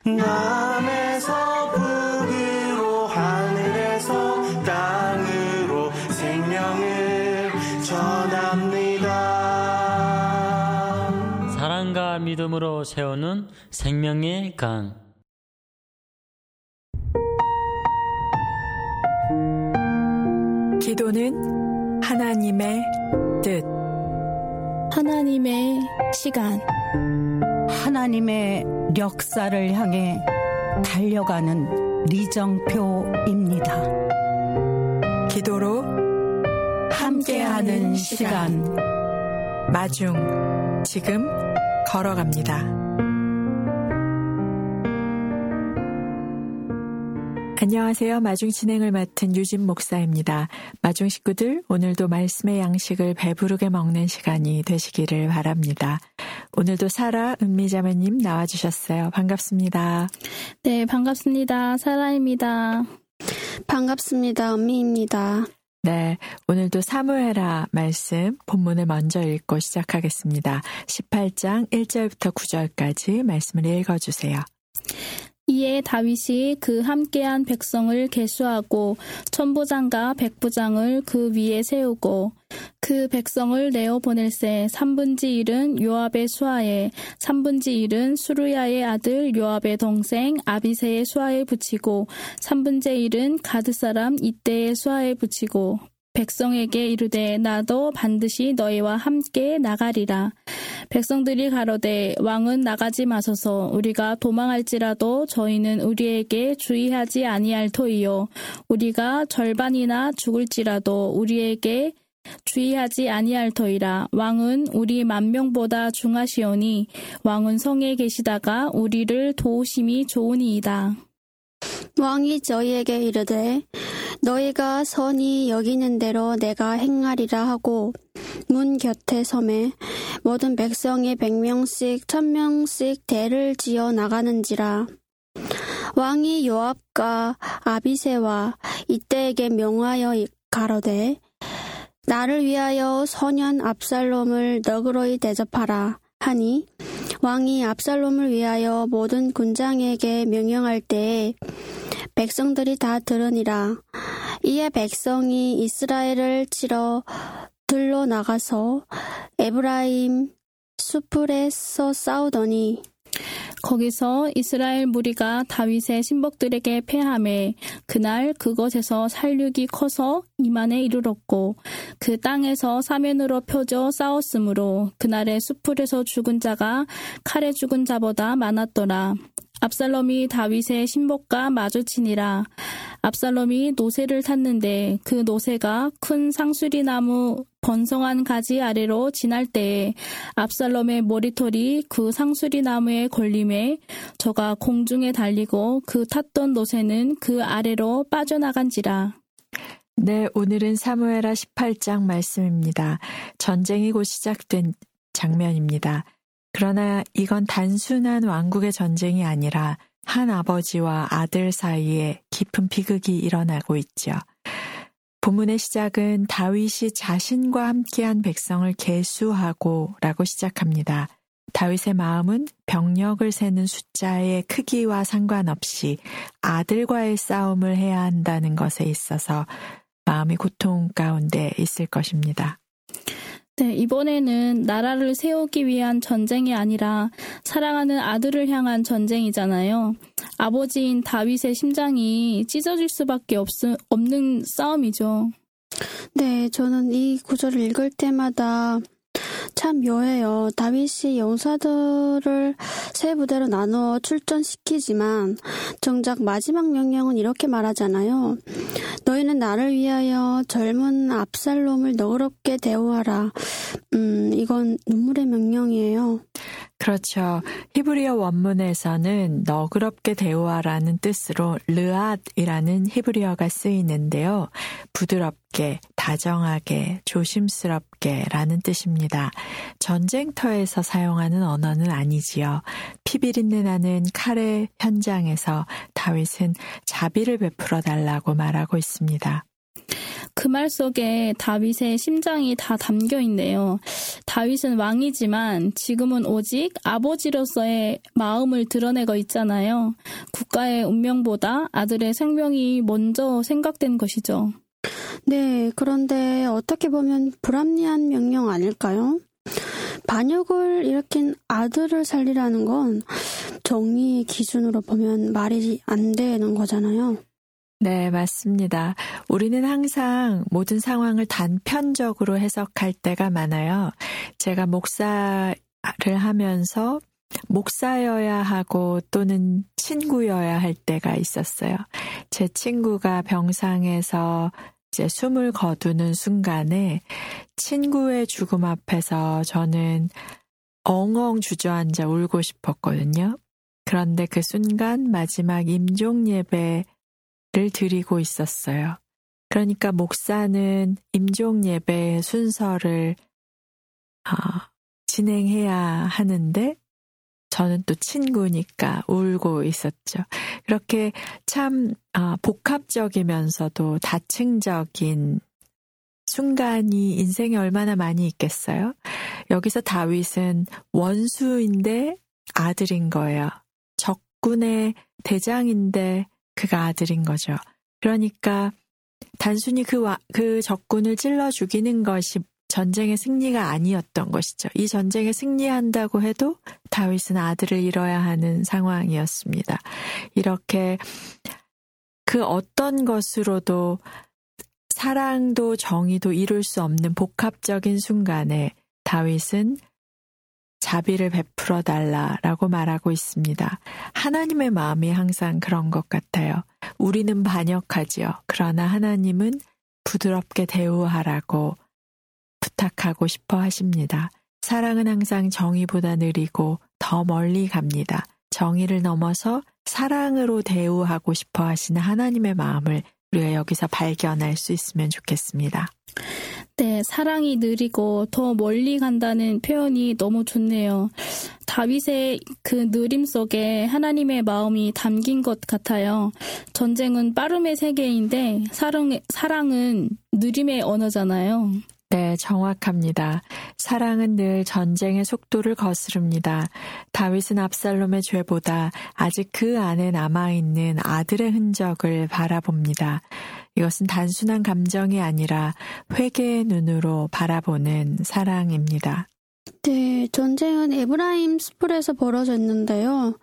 남에서 북으로 하늘에서 땅으로 생명을 전합니다. 사랑과 믿음으로 세우는 생명의 강. 기도는 하나님의 뜻, 하나님의 시간, 하나님의 역사를 향해 달려가는 리정표입니다. 기도로 함께하는 시간, 마중 지금 걸어갑니다. 안녕하세요. 마중 진행을 맡은 유진 목사입니다. 마중 식구들, 오늘도 말씀의 양식을 배부르게 먹는 시간이 되시기를 바랍니다. 오늘도 사라 은미자매님 나와주셨어요. 반갑습니다. 네, 반갑습니다. 사라입니다. 반갑습니다. 은미입니다. 네, 오늘도 사무엘하 말씀 본문을 먼저 읽고 시작하겠습니다. 18장 1절부터 9절까지 말씀을 읽어주세요. 이에 다윗이 그 함께한 백성을 계수하고 천부장과 백부장을 그 위에 세우고 그 백성을 내어 보낼새 3분지 1은 요압의 수하에 3분지 1은 수르야의 아들 요압의 동생 아비새의 수하에 붙이고 3분지 1은 가드 사람 이때의 수하에 붙이고 백성에게 이르되 나도 반드시 너희와 함께 나가리라. 백성들이 가로되 왕은 나가지 마소서. 우리가 도망할지라도 저희는 우리에게 주의하지 아니할 터이요. 우리가 절반이나 죽을지라도 우리에게 주의하지 아니할 터이라. 왕은 우리 10,000명보다 중하시오니 왕은 성에 계시다가 우리를 도우심이 좋으니이다. 왕이 저희에게 이르되 너희가 선히 여기는 대로 내가 행하리라 하고 문 곁에 섬에 모든 백성이 100명씩 1000명씩 대를 지어 나가는지라. 왕이 요압과 아비새와 이때에게 명하여 가로되 나를 위하여 소년 압살롬을 너그러이 대접하라 하니 왕이 압살롬을 위하여 모든 군장에게 명령할 때에 백성들이 다 들으니라. 이에 백성이 이스라엘을 치러 들러 나가서 에브라임 수풀에서 싸우더니 거기서 이스라엘 무리가 다윗의 신복들에게 패하매 그날 그것에서 살육이 커서 이만에 이르렀고 그 땅에서 사면으로 펴져 싸웠으므로 그날의 수풀에서 죽은 자가 칼에 죽은 자보다 많았더라. 압살롬이 다윗의 신복과 마주치니라. 압살롬이 노새를 탔는데 그 노새가 큰 상수리나무 번성한 가지 아래로 지날 때에 압살롬의 머리털이 그 상수리나무에 걸림에 저가 공중에 달리고 그 탔던 노새는 그 아래로 빠져나간지라. 네, 오늘은 사무엘하 18장 말씀입니다. 전쟁이 곧 시작된 장면입니다. 그러나 이건 단순한 왕국의 전쟁이 아니라 한 아버지와 아들 사이에 깊은 비극이 일어나고 있죠. 본문의 시작은 다윗이 자신과 함께한 백성을 계수하고 라고 시작합니다. 다윗의 마음은 병력을 세는 숫자의 크기와 상관없이 아들과의 싸움을 해야 한다는 것에 있어서 마음이 고통 가운데 있을 것입니다. 네, 이번에는 나라를 세우기 위한 전쟁이 아니라 사랑하는 아들을 향한 전쟁이잖아요. 아버지인 다윗의 심장이 찢어질 수밖에 없는 싸움이죠. 네, 저는 이 구절을 읽을 때마다 참 묘해요. 다윗이 용사들을 세 부대로 나누어 출전시키지만 정작 마지막 명령은 이렇게 말하잖아요. 너희는 나를 위하여 젊은 압살롬을 너그럽게 대우하라. 이건 눈물의 명령이에요. 그렇죠. 히브리어 원문에서는 너그럽게 대우하라는 뜻으로 르앗이라는 히브리어가 쓰이는데요. 부드럽게, 다정하게, 조심스럽게 라는 뜻입니다. 전쟁터에서 사용하는 언어는 아니지요. 피비린내 나는 칼의 현장에서 다윗은 자비를 베풀어 달라고 말하고 있습니다. 그 말 속에 다윗의 심장이 다 담겨 있네요. 다윗은 왕이지만 지금은 오직 아버지로서의 마음을 드러내고 있잖아요. 국가의 운명보다 아들의 생명이 먼저 생각된 것이죠. 네, 그런데 어떻게 보면 불합리한 명령 아닐까요? 반역을 일으킨 아들을 살리라는 건 정의의 기준으로 보면 말이 안 되는 거잖아요. 네, 맞습니다. 우리는 항상 모든 상황을 단편적으로 해석할 때가 많아요. 제가 목사를 하면서 목사여야 하고 또는 친구여야 할 때가 있었어요. 제 친구가 병상에서 이제 숨을 거두는 순간에 친구의 죽음 앞에서 저는 엉엉 주저앉아 울고 싶었거든요. 그런데 그 순간 마지막 임종 예배를 드리고 있었어요. 그러니까 목사는 임종 예배의 순서를 진행해야 하는데 저는 또 친구니까 울고 있었죠. 그렇게 참 복합적이면서도 다층적인 순간이 인생에 얼마나 많이 있겠어요? 여기서 다윗은 원수인데 아들인 거예요. 적군의 대장인데 그가 아들인 거죠. 그러니까 단순히 그 적군을 찔러 죽이는 것이 전쟁의 승리가 아니었던 것이죠. 이 전쟁에 승리한다고 해도 다윗은 아들을 잃어야 하는 상황이었습니다. 이렇게 그 어떤 것으로도 사랑도 정의도 이룰 수 없는 복합적인 순간에 다윗은 자비를 베풀어 달라라고 말하고 있습니다. 하나님의 마음이 항상 그런 것 같아요. 우리는 반역하지요. 그러나 하나님은 부드럽게 대우하라고 부탁하고 싶어 하십니다. 사랑은 항상 정의보다 느리고 더 멀리 갑니다. 정의를 넘어서 사랑으로 대우하고 싶어 하시는 하나님의 마음을 우리가 여기서 발견할 수 있으면 좋겠습니다. 네, 사랑이 느리고 더 멀리 간다는 표현이 너무 좋네요. 다윗의 그 느림 속에 하나님의 마음이 담긴 것 같아요. 전쟁은 빠름의 세계인데 사랑은 느림의 언어잖아요. 네, 정확합니다. 사랑은 늘 전쟁의 속도를 거스릅니다. 다윗은 압살롬의 죄보다 아직 그 안에 남아있는 아들의 흔적을 바라봅니다. 이것은 단순한 감정이 아니라 회개의 눈으로 바라보는 사랑입니다. 네, 전쟁은 에브라임 숲에서 벌어졌는데요.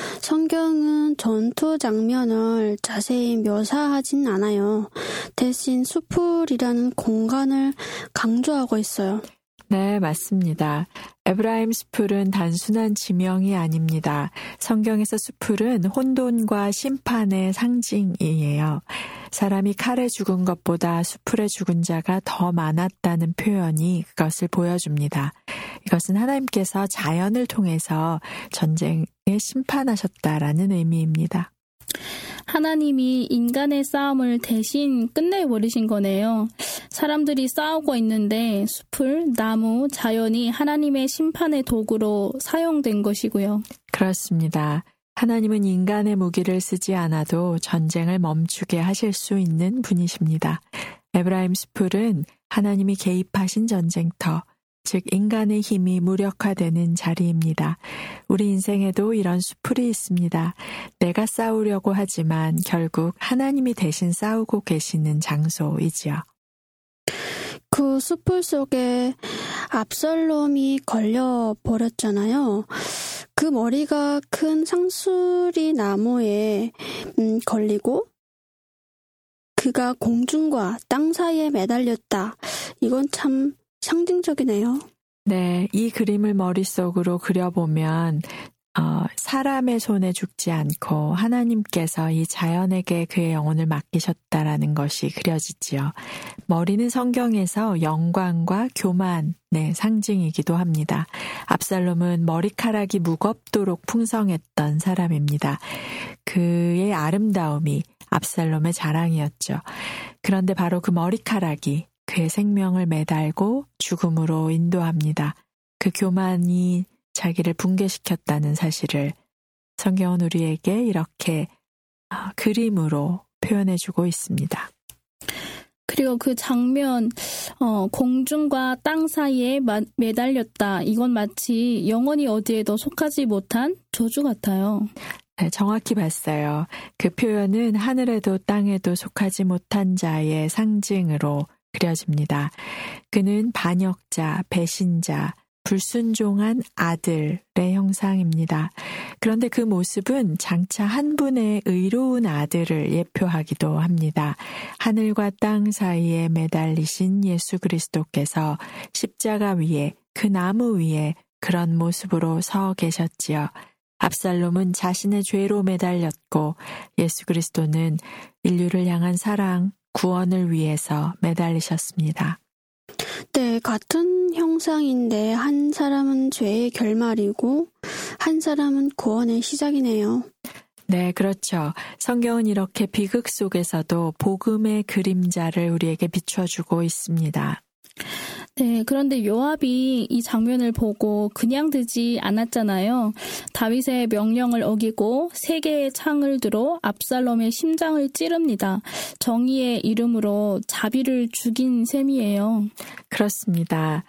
성경은 전투 장면을 자세히 묘사하진 않아요. 대신 숲이라는 공간을 강조하고 있어요. 네, 맞습니다. 에브라임 숲은 단순한 지명이 아닙니다. 성경에서 숲은 혼돈과 심판의 상징이에요. 사람이 칼에 죽은 것보다 숲에 죽은 자가 더 많았다는 표현이 그것을 보여줍니다. 이것은 하나님께서 자연을 통해서 전쟁에 심판하셨다라는 의미입니다. 하나님이 인간의 싸움을 대신 끝내버리신 거네요. 사람들이 싸우고 있는데 숲을, 나무, 자연이 하나님의 심판의 도구로 사용된 것이고요. 그렇습니다. 하나님은 인간의 무기를 쓰지 않아도 전쟁을 멈추게 하실 수 있는 분이십니다. 에브라임 숲은 하나님이 개입하신 전쟁터, 즉 인간의 힘이 무력화되는 자리입니다. 우리 인생에도 이런 숲이 있습니다. 내가 싸우려고 하지만 결국 하나님이 대신 싸우고 계시는 장소이지요. 그 숲 속에 압살롬이 걸려버렸잖아요. 그 머리가 큰 상수리 나무에 걸리고 그가 공중과 땅 사이에 매달렸다. 이건 참 상징적이네요. 네, 이 그림을 머릿속으로 그려보면 사람의 손에 죽지 않고 하나님께서 이 자연에게 그의 영혼을 맡기셨다라는 것이 그려지지요. 머리는 성경에서 영광과 교만의 상징이기도 합니다. 압살롬은 머리카락이 무겁도록 풍성했던 사람입니다. 그의 아름다움이 압살롬의 자랑이었죠. 그런데 바로 그 머리카락이 그의 생명을 매달고 죽음으로 인도합니다. 그 교만이 자기를 붕괴시켰다는 사실을 성경은 우리에게 이렇게 그림으로 표현해주고 있습니다. 그리고 그 장면, 공중과 땅 사이에 매달렸다. 이건 마치 영원히 어디에도 속하지 못한 저주 같아요. 네, 정확히 봤어요. 그 표현은 하늘에도 땅에도 속하지 못한 자의 상징으로 그려집니다. 그는 반역자, 배신자, 불순종한 아들의 형상입니다. 그런데 그 모습은 장차 한 분의 의로운 아들을 예표하기도 합니다. 하늘과 땅 사이에 매달리신 예수 그리스도께서 십자가 위에, 그 나무 위에 그런 모습으로 서 계셨지요. 압살롬은 자신의 죄로 매달렸고 예수 그리스도는 인류를 향한 사랑, 구원을 위해서 매달리셨습니다. 네, 같은 형상인데 한 사람은 죄의 결말이고 한 사람은 구원의 시작이네요. 네, 그렇죠. 성경은 이렇게 비극 속에서도 복음의 그림자를 우리에게 비춰주고 있습니다. 네, 그런데 요압이 이 장면을 보고 그냥 두지 않았잖아요. 다윗의 명령을 어기고 3개의 창을 들어 압살롬의 심장을 찌릅니다. 정의의 이름으로 자비를 죽인 셈이에요. 그렇습니다.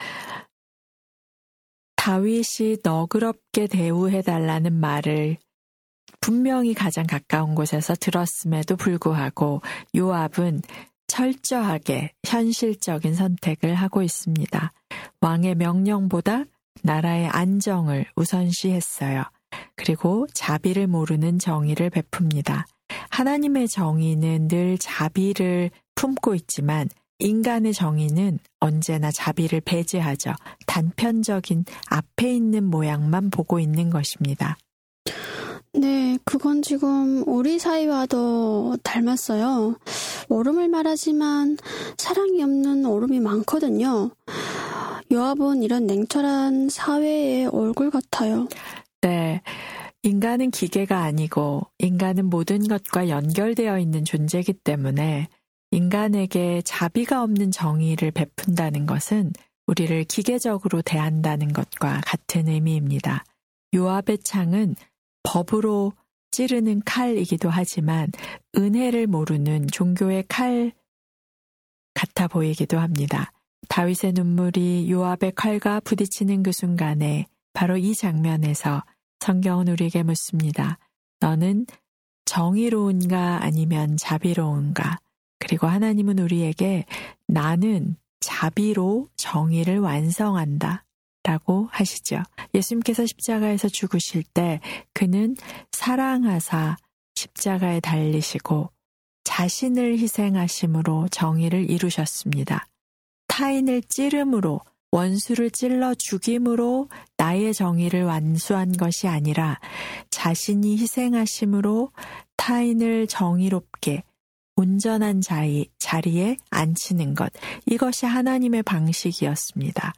다윗이 너그럽게 대우해달라는 말을 분명히 가장 가까운 곳에서 들었음에도 불구하고 요압은 철저하게 현실적인 선택을 하고 있습니다. 왕의 명령보다 나라의 안정을 우선시했어요. 그리고 자비를 모르는 정의를 베풉니다. 하나님의 정의는 늘 자비를 품고 있지만 인간의 정의는 언제나 자비를 배제하죠. 단편적인 앞에 있는 모양만 보고 있는 것입니다. 네, 그건 지금 우리 사이와도 닮았어요. 얼음을 말하지만 사랑이 없는 얼음이 많거든요. 요압은 이런 냉철한 사회의 얼굴 같아요. 네, 인간은 기계가 아니고 인간은 모든 것과 연결되어 있는 존재이기 때문에 인간에게 자비가 없는 정의를 베푼다는 것은 우리를 기계적으로 대한다는 것과 같은 의미입니다. 요압의 창은 법으로 찌르는 칼이기도 하지만 은혜를 모르는 종교의 칼 같아 보이기도 합니다. 다윗의 눈물이 요압의 칼과 부딪히는 그 순간에 바로 이 장면에서 성경은 우리에게 묻습니다. 너는 정의로운가 아니면 자비로운가? 그리고 하나님은 우리에게 나는 자비로 정의를 완성한다 라고 하시죠. 예수님께서 십자가에서 죽으실 때 그는 사랑하사 십자가에 달리시고 자신을 희생하심으로 정의를 이루셨습니다. 타인을 찌름으로 원수를 찔러 죽임으로 나의 정의를 완수한 것이 아니라 자신이 희생하심으로 타인을 정의롭게 온전한 자리에 앉히는 것. 이것이 하나님의 방식이었습니다.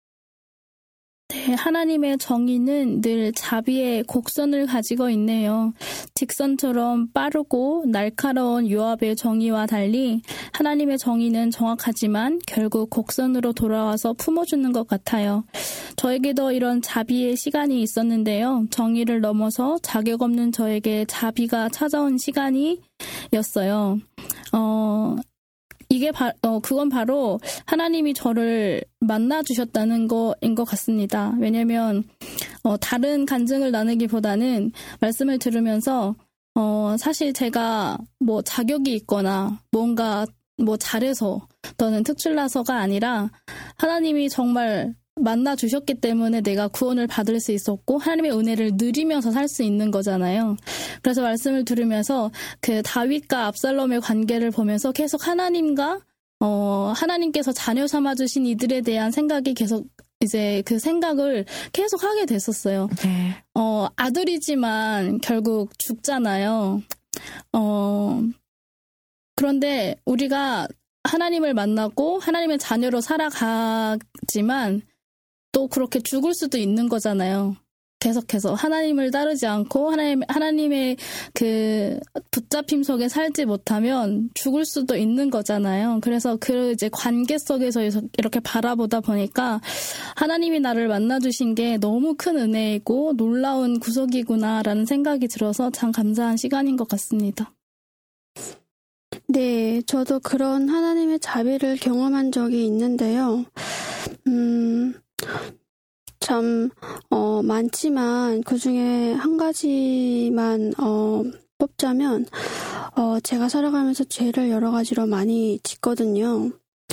네, 하나님의 정의는 늘 자비의 곡선을 가지고 있네요. 직선처럼 빠르고 날카로운 요압의 정의와 달리 하나님의 정의는 정확하지만 결국 곡선으로 돌아와서 품어주는 것 같아요. 저에게도 이런 자비의 시간이 있었는데요. 정의를 넘어서 자격 없는 저에게 자비가 찾아온 시간이었어요. 그건 바로 하나님이 저를 만나주셨다는 거인 것 같습니다. 왜냐면, 다른 간증을 나누기보다는 말씀을 들으면서, 사실 제가 뭐 자격이 있거나 뭔가 뭐 잘해서 또는 특출나서가 아니라 하나님이 정말 만나주셨기 때문에 내가 구원을 받을 수 있었고 하나님의 은혜를 누리면서 살 수 있는 거잖아요. 그래서 말씀을 들으면서 그 다윗과 압살롬의 관계를 보면서 계속 하나님께서 자녀 삼아주신 이들에 대한 생각이 계속 이제 그 생각을 계속 하게 됐었어요. 네. 아들이지만 결국 죽잖아요. 그런데 우리가 하나님을 만나고 하나님의 자녀로 살아가지만 또 그렇게 죽을 수도 있는 거잖아요. 계속해서 하나님을 따르지 않고 하나님의 그 붙잡힘 속에 살지 못하면 죽을 수도 있는 거잖아요. 그래서 그 이제 관계 속에서 이렇게 바라보다 보니까 하나님이 나를 만나주신 게 너무 큰 은혜이고 놀라운 구속이구나라는 생각이 들어서 참 감사한 시간인 것 같습니다. 네, 저도 그런 하나님의 자비를 경험한 적이 있는데요. 참 많지만 그 중에 한 가지만 뽑자면 제가 살아가면서 죄를 여러 가지로 많이 짓거든요.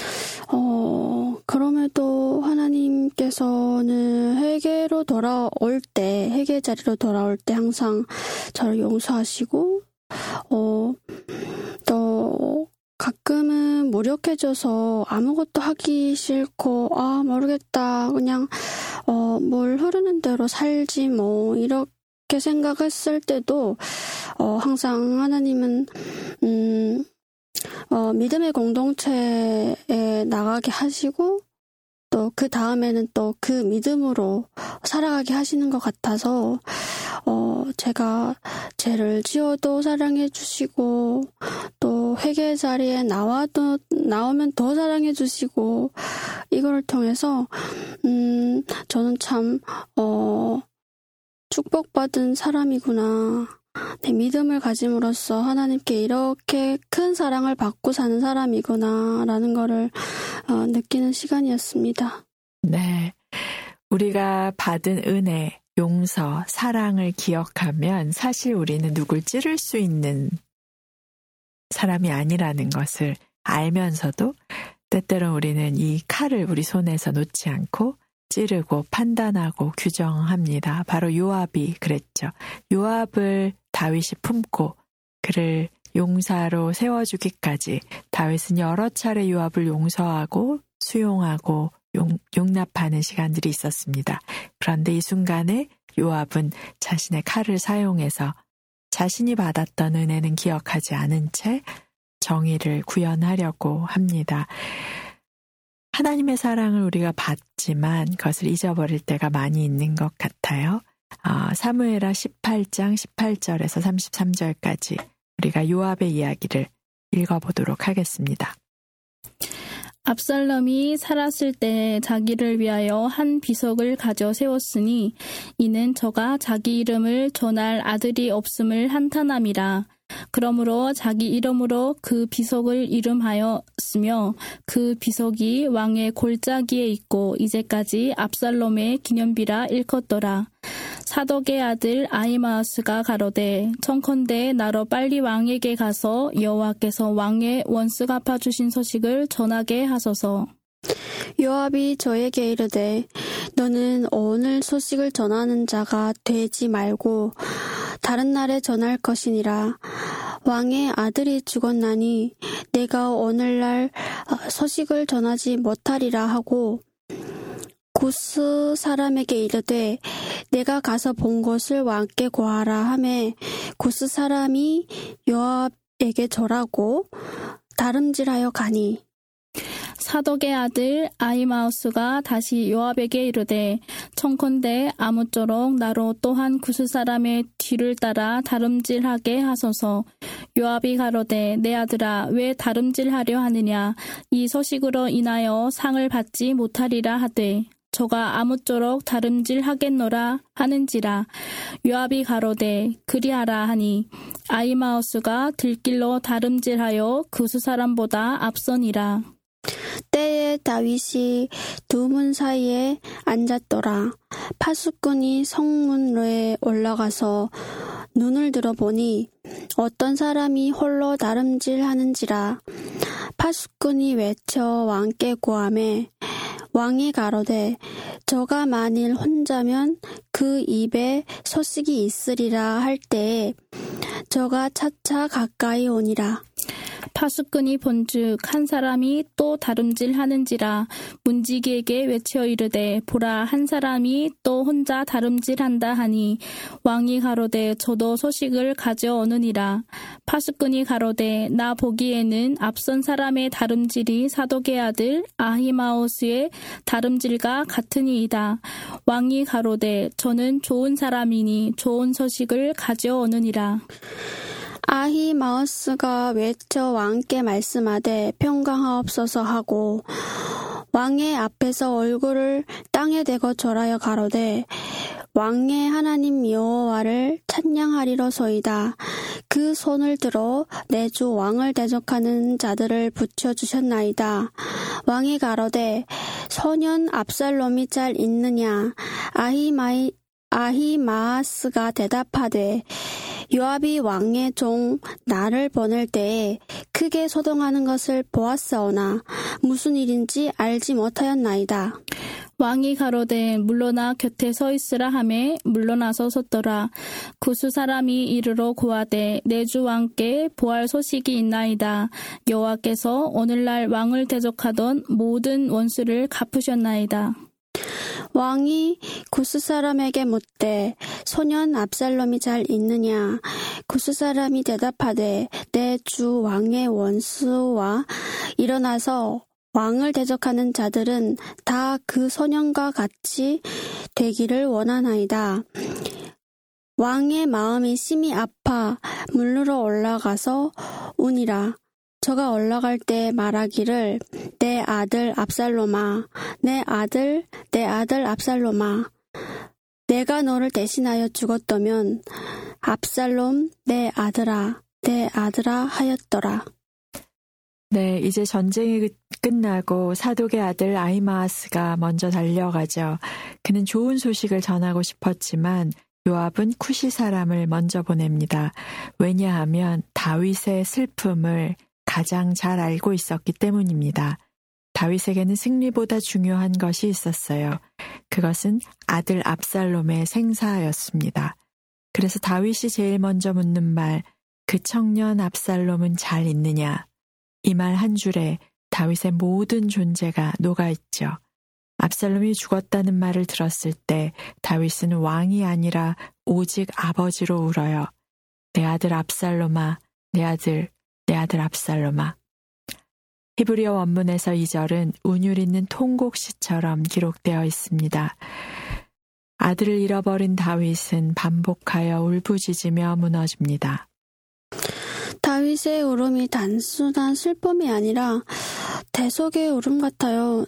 그럼에도 하나님께서는 회개 자리로 돌아올 때 항상 저를 용서하시고 또 가끔은 무력해져서 아무것도 하기 싫고 모르겠다 그냥 물 흐르는 대로 살지 뭐 이렇게 생각했을 때도 항상 하나님은 믿음의 공동체에 나가게 하시고 또 그 다음에는 또 그 믿음으로 살아가게 하시는 것 같아서 제가 죄를 지어도 사랑해 주시고 또 회개 자리에 나오면 더 사랑해 주시고 이걸 통해서 저는 참 축복받은 사람이구나. 내 믿음을 가짐으로써 하나님께 이렇게 큰 사랑을 받고 사는 사람이구나 라는 거를 느끼는 시간이었습니다. 네, 우리가 받은 은혜, 용서, 사랑을 기억하면 사실 우리는 누굴 찌를 수 있는 사람이 아니라는 것을 알면서도 때때로 우리는 이 칼을 우리 손에서 놓지 않고 찌르고 판단하고 규정합니다. 바로 요압이 그랬죠. 요압을 다윗이 품고 그를 용사로 세워주기까지 다윗은 여러 차례 요압을 용서하고 수용하고 용납하는 시간들이 있었습니다. 그런데 이 순간에 요압은 자신의 칼을 사용해서 자신이 받았던 은혜는 기억하지 않은 채 정의를 구현하려고 합니다. 하나님의 사랑을 우리가 받지만 그것을 잊어버릴 때가 많이 있는 것 같아요. 사무엘하 18장 18절에서 33절까지 우리가 요압의 이야기를 읽어보도록 하겠습니다. 압살롬이 살았을 때 자기를 위하여 한 비석을 가져 세웠으니 이는 저가 자기 이름을 전할 아들이 없음을 한탄함이라. 그러므로 자기 이름으로 그 비석을 이름하였으며 그 비석이 왕의 골짜기에 있고 이제까지 압살롬의 기념비라 일컫더라. 사독의 아들 아히마아스가 가로되 청컨대 나로 빨리 왕에게 가서 여호와께서 왕의 원수 갚아주신 소식을 전하게 하소서. 요압이 저에게 이르되 너는 오늘 소식을 전하는 자가 되지 말고 다른 날에 전할 것이니라. 왕의 아들이 죽었나니 내가 오늘날 소식을 전하지 못하리라 하고 구스 사람에게 이르되 내가 가서 본 것을 왕께 고하라 하매 구스 사람이 요압에게 절하고 다름질하여 가니 사독의 아들 아히마우스가 다시 요압에게 이르되 청컨대 아무쪼록 나로 또한 구스 사람의 뒤를 따라 다름질하게 하소서. 요압이 가로되 내 아들아 왜 다름질하려 하느냐. 이 소식으로 인하여 상을 받지 못하리라 하되 저가 아무쪼록 다름질하겠노라 하는지라. 요압이 가로되 그리하라 하니 아히마우스가 들길로 다름질하여 구스 사람보다 앞서니라. 때에 다윗이 두 문 사이에 앉았더라. 파수꾼이 성문로에 올라가서 눈을 들어보니 어떤 사람이 홀로 다름질하는지라. 파수꾼이 외쳐 왕께 고하매 왕이 가로되 저가 만일 혼자면 그 입에 소식이 있으리라 할 때에 저가 차차 가까이 오니라. 파수꾼이 본즉 한 사람이 또 다름질하는지라. 문지기에게 외쳐 이르되 보라 한 사람이 또 혼자 다름질한다 하니 왕이 가로되 저도 소식을 가져오느니라. 파수꾼이 가로되 나 보기에는 앞선 사람의 다름질이 사독의 아들 아히마우스의 다름질과 같으니이다. 왕이 가로되 저는 좋은 사람이니 좋은 소식을 가져오느니라. 아히마우스가 외쳐 왕께 말씀하되 평강하옵소서 하고 왕의 앞에서 얼굴을 땅에 대고 절하여 가로되 왕의 하나님 여호와를 찬양하리로소이다. 그 손을 들어 내 주 왕을 대적하는 자들을 붙여주셨나이다. 왕이 가로되 소년 압살롬이 잘 있느냐? 아히마아스가 대답하되 요압이 왕의 종 나를 보낼 때에 크게 소동하는 것을 보았사오나 무슨 일인지 알지 못하였나이다. 왕이 가로되 물러나 곁에 서 있으라 하매 물러나서 섰더라. 구스 사람이 이르러 고하되 내 주 왕께 보할 소식이 있나이다. 여호와께서 오늘날 왕을 대적하던 모든 원수를 갚으셨나이다. 왕이 구스 사람에게 묻되 소년 압살롬이 잘 있느냐? 구스 사람이 대답하되 내 주 왕의 원수와 일어나서 왕을 대적하는 자들은 다 그 소년과 같이 되기를 원하나이다. 왕의 마음이 심히 아파 물르러 올라가서 우니라. 저가 올라갈 때 말하기를 내 아들 압살롬아, 내 아들 압살롬아, 내가 너를 대신하여 죽었다면 압살롬 내 아들아 하였더라. 네, 이제 전쟁이 끝나고 사독의 아들 아히마아스가 먼저 달려가죠. 그는 좋은 소식을 전하고 싶었지만 요압은 쿠시 사람을 먼저 보냅니다. 왜냐하면 다윗의 슬픔을 가장 잘 알고 있었기 때문입니다. 다윗에게는 승리보다 중요한 것이 있었어요. 그것은 아들 압살롬의 생사였습니다. 그래서 다윗이 제일 먼저 묻는 말, 그 청년 압살롬은 잘 있느냐? 이 말 한 줄에 다윗의 모든 존재가 녹아있죠. 압살롬이 죽었다는 말을 들었을 때 다윗은 왕이 아니라 오직 아버지로 울어요. 내 아들 압살롬아, 내 아들 압살롬아. 히브리어 원문에서 이 절은 운율 있는 통곡시처럼 기록되어 있습니다. 아들을 잃어버린 다윗은 반복하여 울부짖으며 무너집니다. 다윗의 울음이 단순한 슬픔이 아니라 대속의 울음 같아요.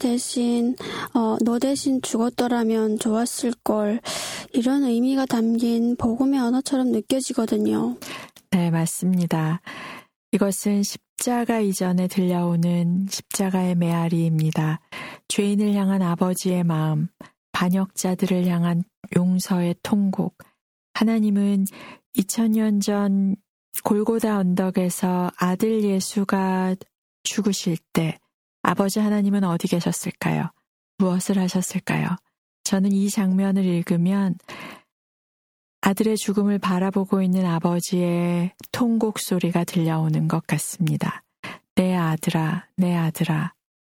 너 대신 죽었더라면 좋았을 걸. 이런 의미가 담긴 복음의 언어처럼 느껴지거든요. 네, 맞습니다. 이것은 십자가 이전에 들려오는 십자가의 메아리입니다. 죄인을 향한 아버지의 마음, 반역자들을 향한 용서의 통곡. 하나님은 2000년 전 골고다 언덕에서 아들 예수가 죽으실 때 아버지 하나님은 어디 계셨을까요? 무엇을 하셨을까요? 저는 이 장면을 읽으면 아들의 죽음을 바라보고 있는 아버지의 통곡 소리가 들려오는 것 같습니다. 내 아들아, 내 아들아.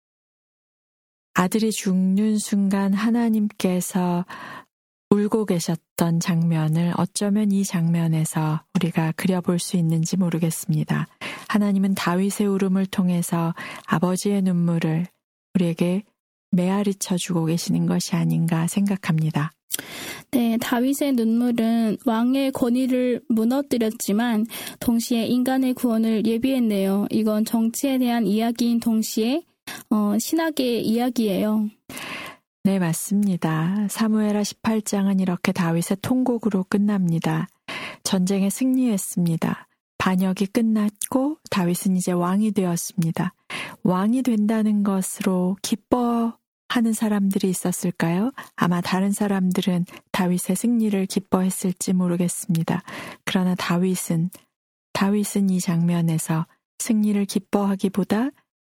아들이 죽는 순간 하나님께서 울고 계셨던 장면을 어쩌면 이 장면에서 우리가 그려볼 수 있는지 모르겠습니다. 하나님은 다윗의 울음을 통해서 아버지의 눈물을 우리에게 메아리 쳐주고 계시는 것이 아닌가 생각합니다. 네, 다윗의 눈물은 왕의 권위를 무너뜨렸지만 동시에 인간의 구원을 예비했네요. 이건 정치에 대한 이야기인 동시에 신학의 이야기예요. 네, 맞습니다. 사무엘하 18장은 이렇게 다윗의 통곡으로 끝납니다. 전쟁에 승리했습니다. 반역이 끝났고 다윗은 이제 왕이 되었습니다. 왕이 된다는 것으로 기뻐하는 사람들이 있었을까요? 아마 다른 사람들은 다윗의 승리를 기뻐했을지 모르겠습니다. 그러나 다윗은 이 장면에서 승리를 기뻐하기보다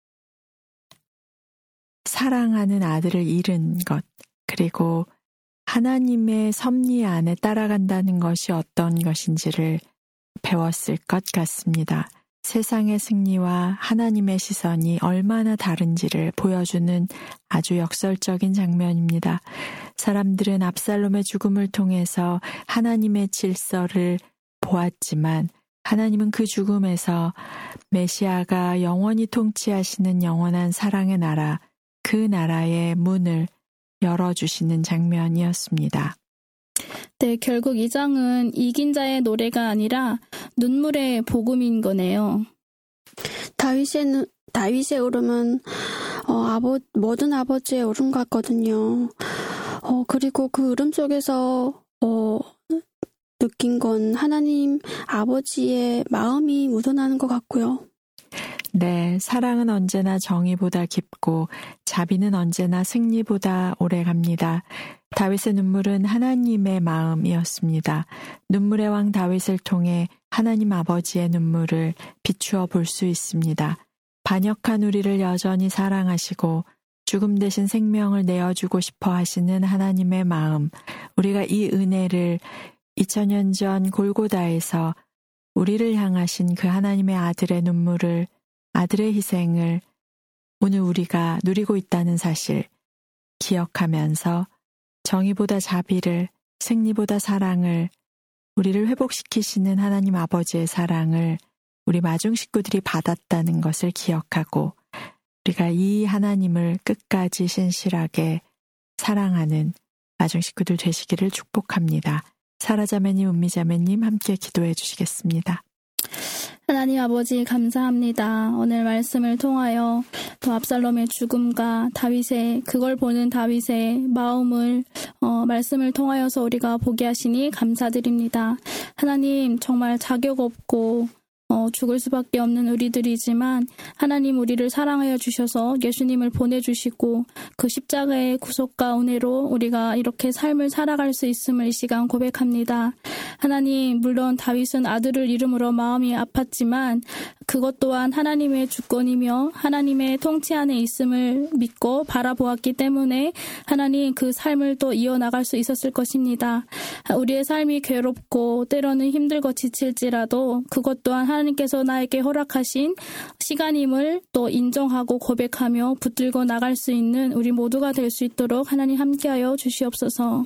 사랑하는 아들을 잃은 것, 그리고 하나님의 섭리 안에 따라간다는 것이 어떤 것인지를 배웠을 것 같습니다. 세상의 승리와 하나님의 시선이 얼마나 다른지를 보여주는 아주 역설적인 장면입니다. 사람들은 압살롬의 죽음을 통해서 하나님의 질서를 보았지만 하나님은 그 죽음에서 메시아가 영원히 통치하시는 영원한 사랑의 나라, 그 나라의 문을 열어주시는 장면이었습니다. 네, 결국 이 장은 이긴 자의 노래가 아니라 눈물의 복음인 거네요. 다윗의 울음은 모든 아버지의 울음 같거든요. 그리고 그 울음 속에서 느낀 건 하나님 아버지의 마음이 묻어나는 것 같고요. 네, 사랑은 언제나 정의보다 깊고 자비는 언제나 승리보다 오래 갑니다. 다윗의 눈물은 하나님의 마음이었습니다. 눈물의 왕 다윗을 통해 하나님 아버지의 눈물을 비추어 볼 수 있습니다. 반역한 우리를 여전히 사랑하시고 죽음 대신 생명을 내어주고 싶어 하시는 하나님의 마음, 우리가 이 은혜를 2000년 전 골고다에서 우리를 향하신 그 하나님의 아들의 눈물을, 아들의 희생을 오늘 우리가 누리고 있다는 사실 기억하면서 정의보다 자비를, 승리보다 사랑을, 우리를 회복시키시는 하나님 아버지의 사랑을 우리 마중 식구들이 받았다는 것을 기억하고 우리가 이 하나님을 끝까지 신실하게 사랑하는 마중 식구들 되시기를 축복합니다. 사라자매님, 은미자매님 함께 기도해 주시겠습니다. 하나님 아버지 감사합니다. 오늘 말씀을 통하여 또 압살롬의 죽음과 다윗의 그걸 보는 다윗의 마음을 말씀을 통하여서 우리가 보게 하시니 감사드립니다. 하나님 정말 자격 없고 죽을 수밖에 없는 우리들이지만 하나님 우리를 사랑하여 주셔서 예수님을 보내주시고 그 십자가의 구속과 은혜로 우리가 이렇게 삶을 살아갈 수 있음을 이 시간 고백합니다. 하나님 물론 다윗은 아들을 잃음으로 마음이 아팠지만 그것 또한 하나님의 주권이며 하나님의 통치 안에 있음을 믿고 바라보았기 때문에 하나님 그 삶을 또 이어나갈 수 있었을 것입니다. 우리의 삶이 괴롭고 때로는 힘들고 지칠지라도 그것 또한 하나님께서 나에게 허락하신 시간임을 또 인정하고 고백하며 붙들고 나갈 수 있는 우리 모두가 될 수 있도록 하나님 함께하여 주시옵소서.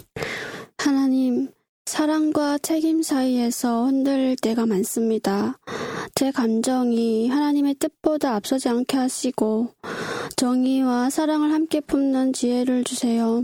하나님, 사랑과 책임 사이에서 흔들릴 때가 많습니다. 제 감정이 하나님의 뜻보다 앞서지 않게 하시고 정의와 사랑을 함께 품는 지혜를 주세요.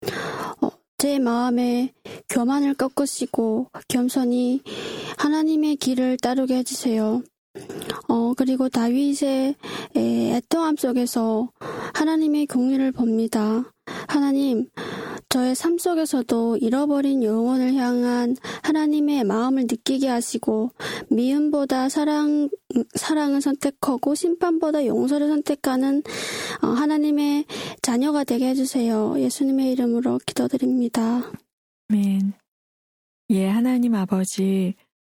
제 마음에 교만을 꺾으시고 겸손히 하나님의 길을 따르게 해주세요. 그리고 다윗의 애통함 속에서 하나님의 공의를 봅니다. 하나님, 저의 삶 속에서도 잃어버린 영혼을 향한 하나님의 마음을 느끼게 하시고 미움보다 사랑을 선택하고 심판보다 용서를 선택하는 하나님의 자녀가 되게 해주세요. 예수님의 이름으로 기도드립니다. 아멘. 예, 하나님 아버지,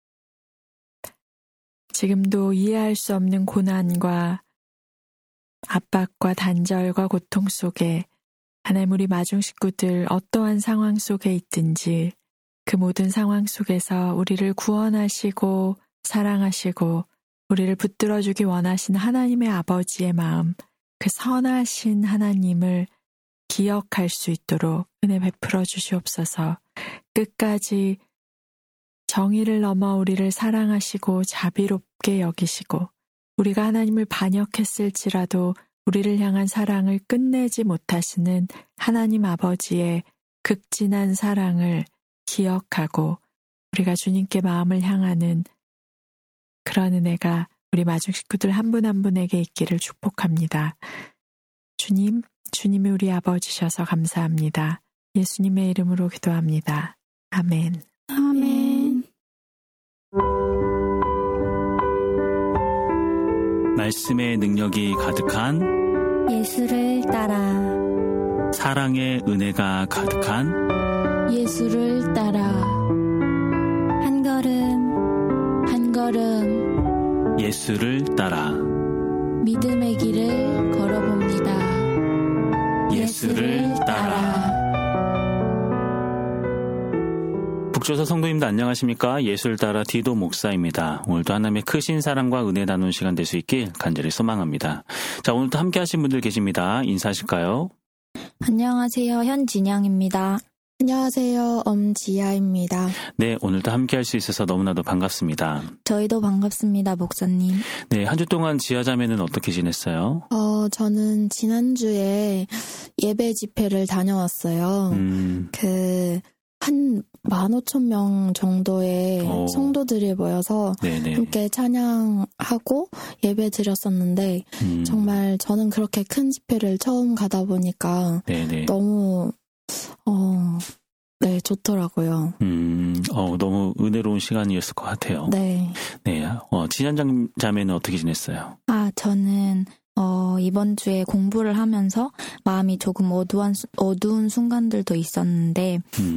지금도 이해할 수 없는 고난과 압박과 단절과 고통 속에 하나님 우리 마중 식구들 어떠한 상황 속에 있든지 그 모든 상황 속에서 우리를 구원하시고 사랑하시고 우리를 붙들어주기 원하시는 하나님의 아버지의 마음, 그 선하신 하나님을 기억할 수 있도록 은혜 베풀어 주시옵소서. 끝까지 정의를 넘어 우리를 사랑하시고 자비롭게 여기시고 우리가 하나님을 반역했을지라도 우리를 향한 사랑을 끝내지 못하시는 하나님 아버지의 극진한 사랑을 기억하고 우리가 주님께 마음을 향하는 그런 은혜가 우리 마중 식구들 한 분 한 분에게 있기를 축복합니다. 주님, 주님이 우리 아버지셔서 감사합니다. 예수님의 이름으로 기도합니다. 아멘. 아멘. 말씀의 능력이 가득한 예수를 따라 사랑의 은혜가 가득한 예수를 따라 한 걸음 한 걸음 예수를 따라 믿음의 길을 걸어봅니다. 예수를 따라. 북조서 성도님들 안녕하십니까? 예수를 따라 디도 목사입니다. 오늘도 하나님의 크신 사랑과 은혜 나누는 시간 될 수 있길 간절히 소망합니다. 자, 오늘도 함께 하신 분들 계십니다. 인사하실까요? 안녕하세요. 현진영입니다. 안녕하세요. 엄지아입니다. 네, 오늘도 함께 할 수 있어서 너무나도 반갑습니다. 저희도 반갑습니다, 목사님. 네, 한 주 동안 지하자매는 어떻게 지냈어요? 저는 지난주에 예배 집회를 다녀왔어요. 한 15,000명 정도의 성도들이 모여서 네네. 함께 찬양하고 예배 드렸었는데 정말 저는 그렇게 큰 집회를 처음 가다 보니까 네네. 너무 네, 좋더라고요. 너무 은혜로운 시간이었을 것 같아요. 네. 네, 진한 자매는 어떻게 지냈어요? 저는 이번 주에 공부를 하면서 마음이 조금 어두운 순간들도 있었는데,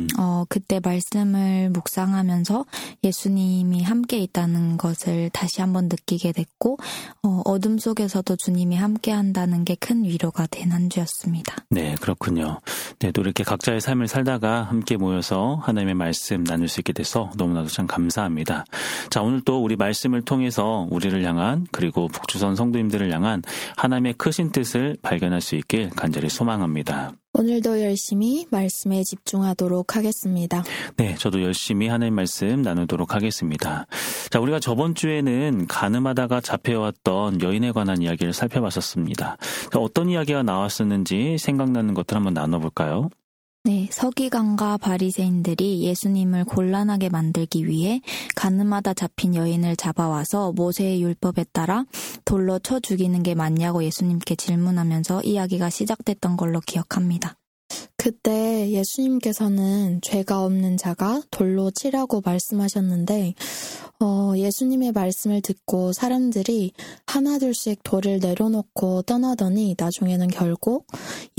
그때 말씀을 묵상하면서 예수님이 함께 있다는 것을 다시 한번 느끼게 됐고, 어둠 속에서도 주님이 함께 한다는 게 큰 위로가 된 한 주였습니다. 네, 그렇군요. 네, 또 이렇게 각자의 삶을 살다가 함께 모여서 하나님의 말씀 나눌 수 있게 돼서 너무나도 참 감사합니다. 자, 오늘 또 우리 말씀을 통해서 우리를 향한, 그리고 북주선 성도님들을 향한 하나님의 크신 뜻을 발견할 수 있길 간절히 소망합니다. 오늘도 열심히 말씀에 집중하도록 하겠습니다. 네, 저도 열심히 하나님 말씀 나누도록 하겠습니다. 자, 우리가 저번 주에는 간음하다가 잡혀왔던 여인에 관한 이야기를 살펴봤었습니다. 자, 어떤 이야기가 나왔었는지 생각나는 것들 한번 나눠볼까요? 네, 서기관과 바리새인들이 예수님을 곤란하게 만들기 위해 간음하다 잡힌 여인을 잡아와서 모세의 율법에 따라 돌로 쳐 죽이는 게 맞냐고 예수님께 질문하면서 이야기가 시작됐던 걸로 기억합니다. 그때 예수님께서는 죄가 없는 자가 돌로 치라고 말씀하셨는데 예수님의 말씀을 듣고 사람들이 하나둘씩 돌을 내려놓고 떠나더니 나중에는 결국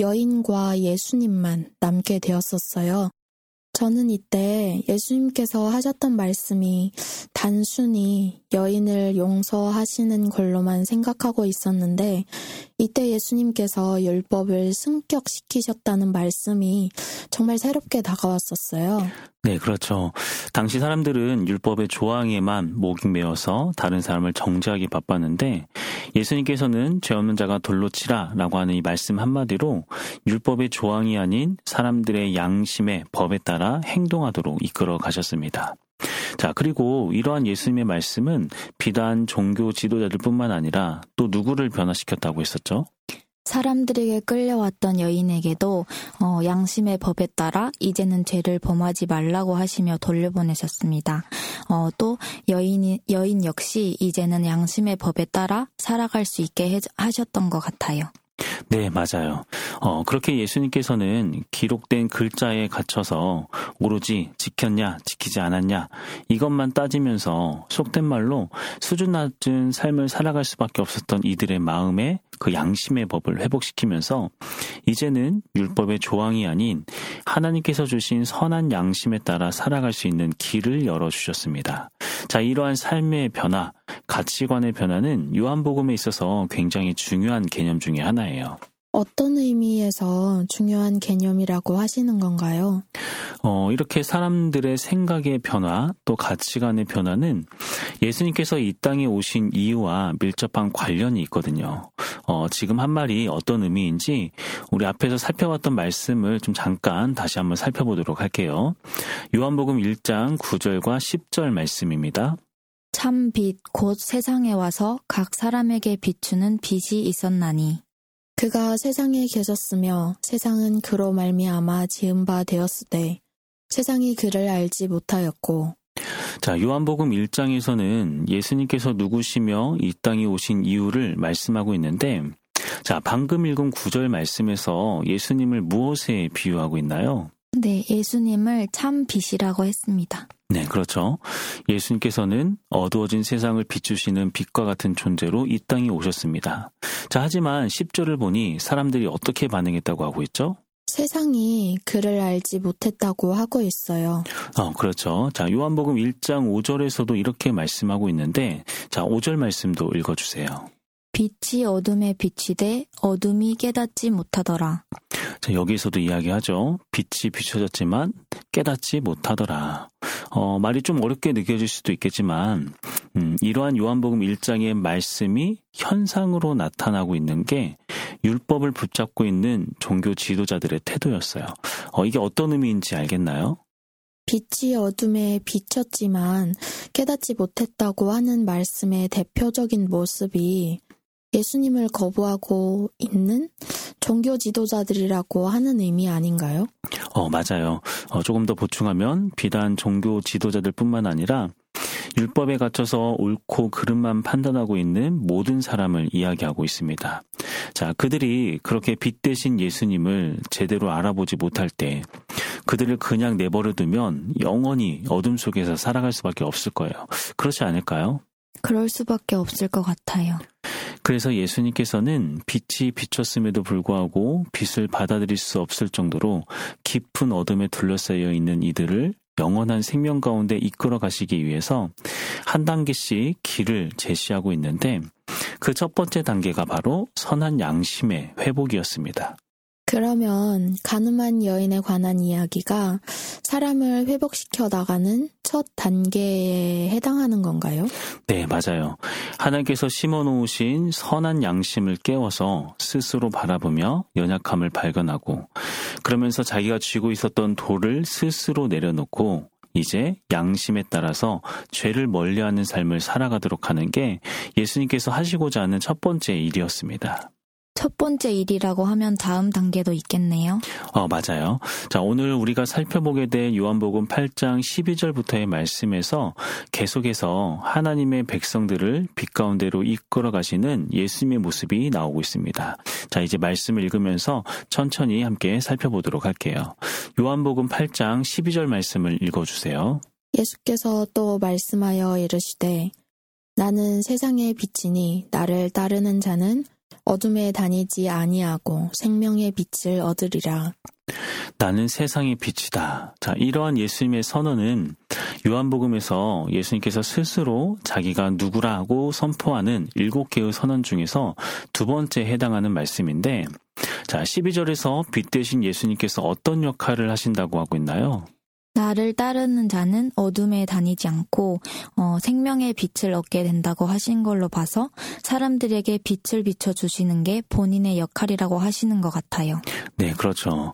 여인과 예수님만 남게 되었었어요. 저는 이때 예수님께서 하셨던 말씀이 단순히 여인을 용서하시는 걸로만 생각하고 있었는데 이때 예수님께서 율법을 승격시키셨다는 말씀이 정말 새롭게 다가왔었어요. 네, 그렇죠. 당시 사람들은 율법의 조항에만 목이 메어서 다른 사람을 정죄하기 바빴는데 예수님께서는 죄 없는 자가 돌로 치라라고 하는 이 말씀 한마디로 율법의 조항이 아닌 사람들의 양심의 법에 따라 행동하도록 이끌어 가셨습니다. 자, 그리고 이러한 예수님의 말씀은 비단 종교 지도자들뿐만 아니라 또 누구를 변화시켰다고 했었죠? 사람들에게 끌려왔던 여인에게도 양심의 법에 따라 이제는 죄를 범하지 말라고 하시며 돌려보내셨습니다. 또 여인 역시 이제는 양심의 법에 따라 살아갈 수 있게 하셨던 것 같아요. 네, 맞아요. 그렇게 예수님께서는 기록된 글자에 갇혀서 오로지 지켰냐, 지키지 않았냐 이것만 따지면서 속된 말로 수준 낮은 삶을 살아갈 수밖에 없었던 이들의 마음에 그 양심의 법을 회복시키면서 이제는 율법의 조항이 아닌 하나님께서 주신 선한 양심에 따라 살아갈 수 있는 길을 열어주셨습니다. 자, 이러한 삶의 변화, 가치관의 변화는 요한복음에 있어서 굉장히 중요한 개념 중에 하나예요. 어떤 의미에서 중요한 개념이라고 하시는 건가요? 이렇게 사람들의 생각의 변화, 또 가치관의 변화는 예수님께서 이 땅에 오신 이유와 밀접한 관련이 있거든요. 지금 한 말이 어떤 의미인지 우리 앞에서 살펴봤던 말씀을 좀 잠깐 다시 한번 살펴보도록 할게요. 요한복음 1장 9절과 10절 말씀입니다. 참 빛 곧 세상에 와서 각 사람에게 비추는 빛이 있었나니 그가 세상에 계셨으며 세상은 그로 말미암아 지은 바 되었으되 세상이 그를 알지 못하였고. 자, 요한복음 1장에서는 예수님께서 누구시며 이 땅에 오신 이유를 말씀하고 있는데 자, 방금 읽은 9절 말씀에서 예수님을 무엇에 비유하고 있나요? 네, 예수님을 참 빛이라고 했습니다. 네, 그렇죠. 예수님께서는 어두워진 세상을 비추시는 빛과 같은 존재로 이 땅에 오셨습니다. 자, 하지만 10절을 보니 사람들이 어떻게 반응했다고 하고 있죠? 세상이 그를 알지 못했다고 하고 있어요. 그렇죠. 자, 요한복음 1장 5절에서도 이렇게 말씀하고 있는데 자, 5절 말씀도 읽어주세요. 빛이 어둠에 비치되 어둠이 깨닫지 못하더라. 자, 여기서도 이야기하죠. 빛이 비춰졌지만 깨닫지 못하더라. 말이 좀 어렵게 느껴질 수도 있겠지만 이러한 요한복음 1장의 말씀이 현상으로 나타나고 있는 게 율법을 붙잡고 있는 종교 지도자들의 태도였어요. 이게 어떤 의미인지 알겠나요? 빛이 어둠에 비쳤지만 깨닫지 못했다고 하는 말씀의 대표적인 모습이 예수님을 거부하고 있는 종교 지도자들이라고 하는 의미 아닌가요? 맞아요. 조금 더 보충하면 비단 종교 지도자들뿐만 아니라 율법에 갇혀서 옳고 그름만 판단하고 있는 모든 사람을 이야기하고 있습니다. 자, 그들이 그렇게 빛 대신 예수님을 제대로 알아보지 못할 때 그들을 그냥 내버려 두면 영원히 어둠 속에서 살아갈 수밖에 없을 거예요. 그렇지 않을까요? 그럴 수밖에 없을 것 같아요. 그래서 예수님께서는 빛이 비쳤음에도 불구하고 빛을 받아들일 수 없을 정도로 깊은 어둠에 둘러싸여 있는 이들을 영원한 생명 가운데 이끌어 가시기 위해서 한 단계씩 길을 제시하고 있는데 그 첫 번째 단계가 바로 선한 양심의 회복이었습니다. 그러면 가늠한 여인에 관한 이야기가 사람을 회복시켜 나가는 첫 단계에 해당하는 건가요? 네, 맞아요. 하나님께서 심어놓으신 선한 양심을 깨워서 스스로 바라보며 연약함을 발견하고 그러면서 자기가 쥐고 있었던 돌을 스스로 내려놓고 이제 양심에 따라서 죄를 멀리하는 삶을 살아가도록 하는 게 예수님께서 하시고자 하는 첫 번째 일이었습니다. 첫 번째 일이라고 하면 다음 단계도 있겠네요. 맞아요. 자, 오늘 우리가 살펴보게 될 요한복음 8장 12절부터의 말씀에서 계속해서 하나님의 백성들을 빛 가운데로 이끌어 가시는 예수님의 모습이 나오고 있습니다. 자, 이제 말씀을 읽으면서 천천히 함께 살펴보도록 할게요. 요한복음 8장 12절 말씀을 읽어주세요. 예수께서 또 말씀하여 이르시되 나는 세상의 빛이니 나를 따르는 자는 어둠에 다니지 아니하고 생명의 빛을 얻으리라. 나는 세상의 빛이다. 자, 이러한 예수님의 선언은 요한복음에서 예수님께서 스스로 자기가 누구라 하고 선포하는 7개의 선언 중에서 두 번째에 해당하는 말씀인데, 자, 12절에서 빛 대신 예수님께서 어떤 역할을 하신다고 하고 있나요? 나를 따르는 자는 어둠에 다니지 않고 생명의 빛을 얻게 된다고 하신 걸로 봐서 사람들에게 빛을 비춰주시는 게 본인의 역할이라고 하시는 것 같아요. 네, 그렇죠.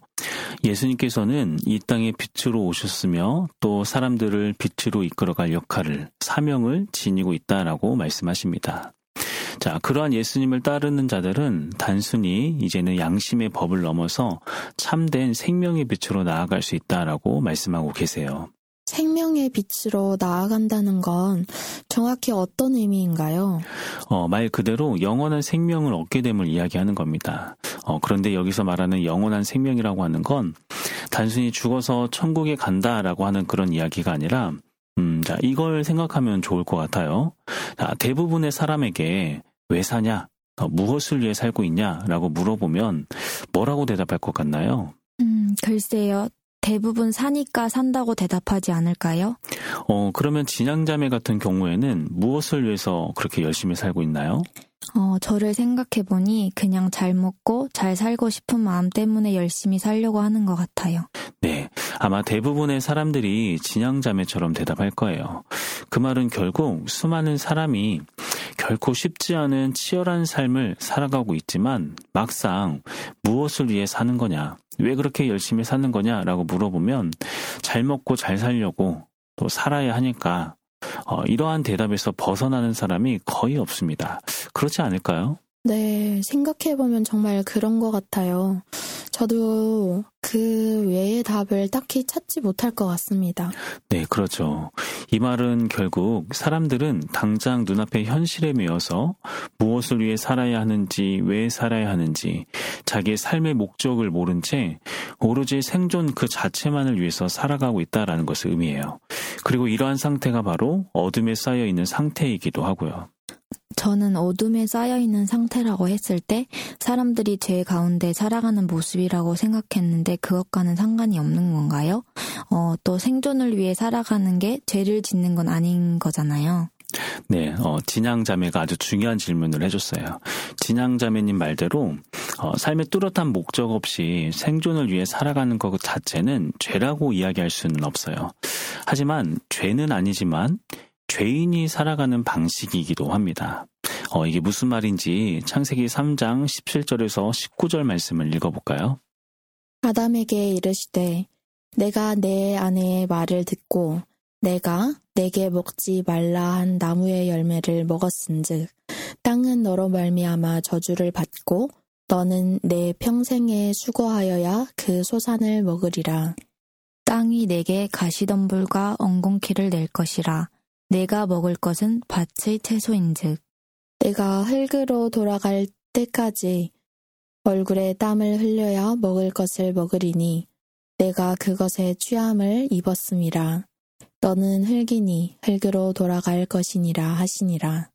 예수님께서는 이 땅에 빛으로 오셨으며 또 사람들을 빛으로 이끌어갈 역할을, 사명을 지니고 있다라고 말씀하십니다. 자, 그러한 예수님을 따르는 자들은 단순히 이제는 양심의 법을 넘어서 참된 생명의 빛으로 나아갈 수 있다라고 말씀하고 계세요. 생명의 빛으로 나아간다는 건 정확히 어떤 의미인가요? 말 그대로 영원한 생명을 얻게 됨을 이야기하는 겁니다. 그런데 여기서 말하는 영원한 생명이라고 하는 건 단순히 죽어서 천국에 간다라고 하는 그런 이야기가 아니라 자, 이걸 생각하면 좋을 것 같아요. 자, 대부분의 사람에게 왜 사냐? 무엇을 위해 살고 있냐라고 물어보면 뭐라고 대답할 것 같나요? 글쎄요. 대부분 사니까 산다고 대답하지 않을까요? 그러면 진양자매 같은 경우에는 무엇을 위해서 그렇게 열심히 살고 있나요? 저를 생각해보니 그냥 잘 먹고 잘 살고 싶은 마음 때문에 열심히 살려고 하는 것 같아요. 네, 아마 대부분의 사람들이 진양자매처럼 대답할 거예요. 그 말은 결국 수많은 사람이 결코 쉽지 않은 치열한 삶을 살아가고 있지만 막상 무엇을 위해 사는 거냐, 왜 그렇게 열심히 사는 거냐라고 물어보면 잘 먹고 잘 살려고 또 살아야 하니까 이러한 대답에서 벗어나는 사람이 거의 없습니다. 그렇지 않을까요? 네, 생각해보면 정말 그런 것 같아요. 저도 그 외의 답을 딱히 찾지 못할 것 같습니다. 네, 그렇죠. 이 말은 결국 사람들은 당장 눈앞의 현실에 매여서 무엇을 위해 살아야 하는지, 왜 살아야 하는지, 자기의 삶의 목적을 모른 채 오로지 생존 그 자체만을 위해서 살아가고 있다는 것을 의미해요. 그리고 이러한 상태가 바로 어둠에 쌓여 있는 상태이기도 하고요. 저는 어둠에 쌓여있는 상태라고 했을 때 사람들이 죄 가운데 살아가는 모습이라고 생각했는데 그것과는 상관이 없는 건가요? 또 생존을 위해 살아가는 게 죄를 짓는 건 아닌 거잖아요. 네, 진양자매가 아주 중요한 질문을 해줬어요. 진양자매님 말대로 삶의 뚜렷한 목적 없이 생존을 위해 살아가는 것 자체는 죄라고 이야기할 수는 없어요. 하지만 죄는 아니지만 죄인이 살아가는 방식이기도 합니다. 이게 무슨 말인지 창세기 3장 17절에서 19절 말씀을 읽어볼까요? 아담에게 이르시되 내가 내 아내의 말을 듣고 내가 내게 먹지 말라 한 나무의 열매를 먹었은즉 땅은 너로 말미암아 저주를 받고 너는 내 평생에 수고하여야 그 소산을 먹으리라. 땅이 내게 가시덤불과 엉겅퀴를 낼 것이라. 내가 먹을 것은 밭의 채소인즉 내가 흙으로 돌아갈 때까지 얼굴에 땀을 흘려야 먹을 것을 먹으리니 내가 그것에 취함을 입었음이라. 너는 흙이니 흙으로 돌아갈 것이니라 하시니라.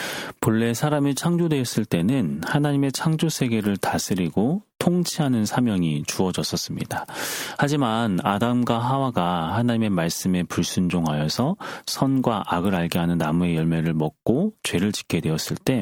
본래 사람이 창조되었을 때는 하나님의 창조 세계를 다스리고 통치하는 사명이 주어졌었습니다. 하지만 아담과 하와가 하나님의 말씀에 불순종하여서 선과 악을 알게 하는 나무의 열매를 먹고 죄를 짓게 되었을 때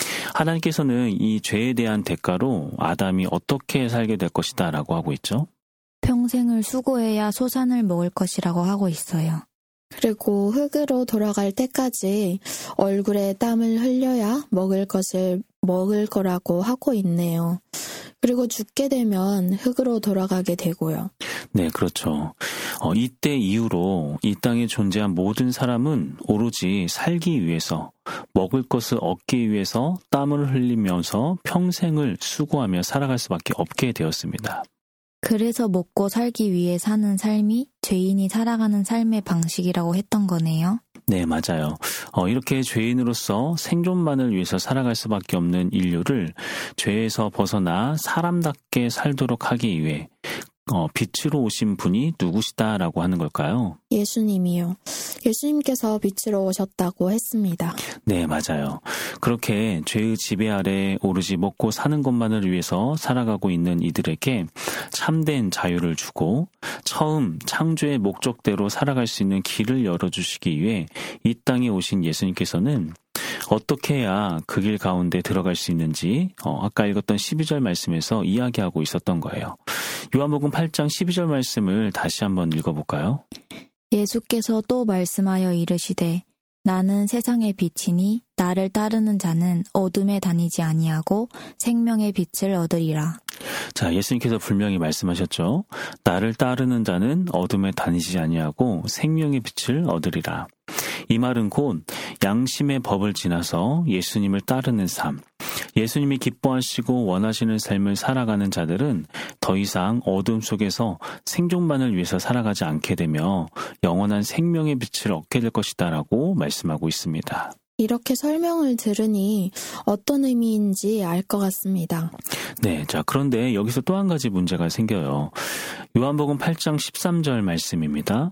하나님께서는 이 죄에 대한 대가로 아담이 어떻게 살게 될 것이다 라고 하고 있죠. 평생을 수고해야 소산을 먹을 것이라고 하고 있어요. 그리고 흙으로 돌아갈 때까지 얼굴에 땀을 흘려야 먹을 것을 먹을 거라고 하고 있네요. 그리고 죽게 되면 흙으로 돌아가게 되고요. 네, 그렇죠. 이때 이후로 이 땅에 존재한 모든 사람은 오로지 살기 위해서, 먹을 것을 얻기 위해서 땀을 흘리면서 평생을 수고하며 살아갈 수밖에 없게 되었습니다. 그래서 먹고 살기 위해 사는 삶이 죄인이 살아가는 삶의 방식이라고 했던 거네요. 네, 맞아요. 이렇게 죄인으로서 생존만을 위해서 살아갈 수밖에 없는 인류를 죄에서 벗어나 사람답게 살도록 하기 위해 빛으로 오신 분이 누구시다라고 하는 걸까요? 예수님이요. 예수님께서 빛으로 오셨다고 했습니다. 네, 맞아요. 그렇게 죄의 지배 아래 오로지 먹고 사는 것만을 위해서 살아가고 있는 이들에게 참된 자유를 주고 처음 창조의 목적대로 살아갈 수 있는 길을 열어주시기 위해 이 땅에 오신 예수님께서는 어떻게 해야 그 길 가운데 들어갈 수 있는지 아까 읽었던 12절 말씀에서 이야기하고 있었던 거예요. 요한복음 8장 12절 말씀을 다시 한번 읽어볼까요? 예수께서 또 말씀하여 이르시되 나는 세상의 빛이니 나를 따르는 자는 어둠에 다니지 아니하고 생명의 빛을 얻으리라. 자, 예수님께서 분명히 말씀하셨죠. 나를 따르는 자는 어둠에 다니지 아니하고 생명의 빛을 얻으리라. 이 말은 곧 양심의 법을 지나서 예수님을 따르는 삶, 예수님이 기뻐하시고 원하시는 삶을 살아가는 자들은 더 이상 어둠 속에서 생존만을 위해서 살아가지 않게 되며 영원한 생명의 빛을 얻게 될 것이다라고 말씀하고 있습니다. 이렇게 설명을 들으니 어떤 의미인지 알 것 같습니다. 네, 자, 그런데 여기서 또 한 가지 문제가 생겨요. 요한복음 8장 13절 말씀입니다.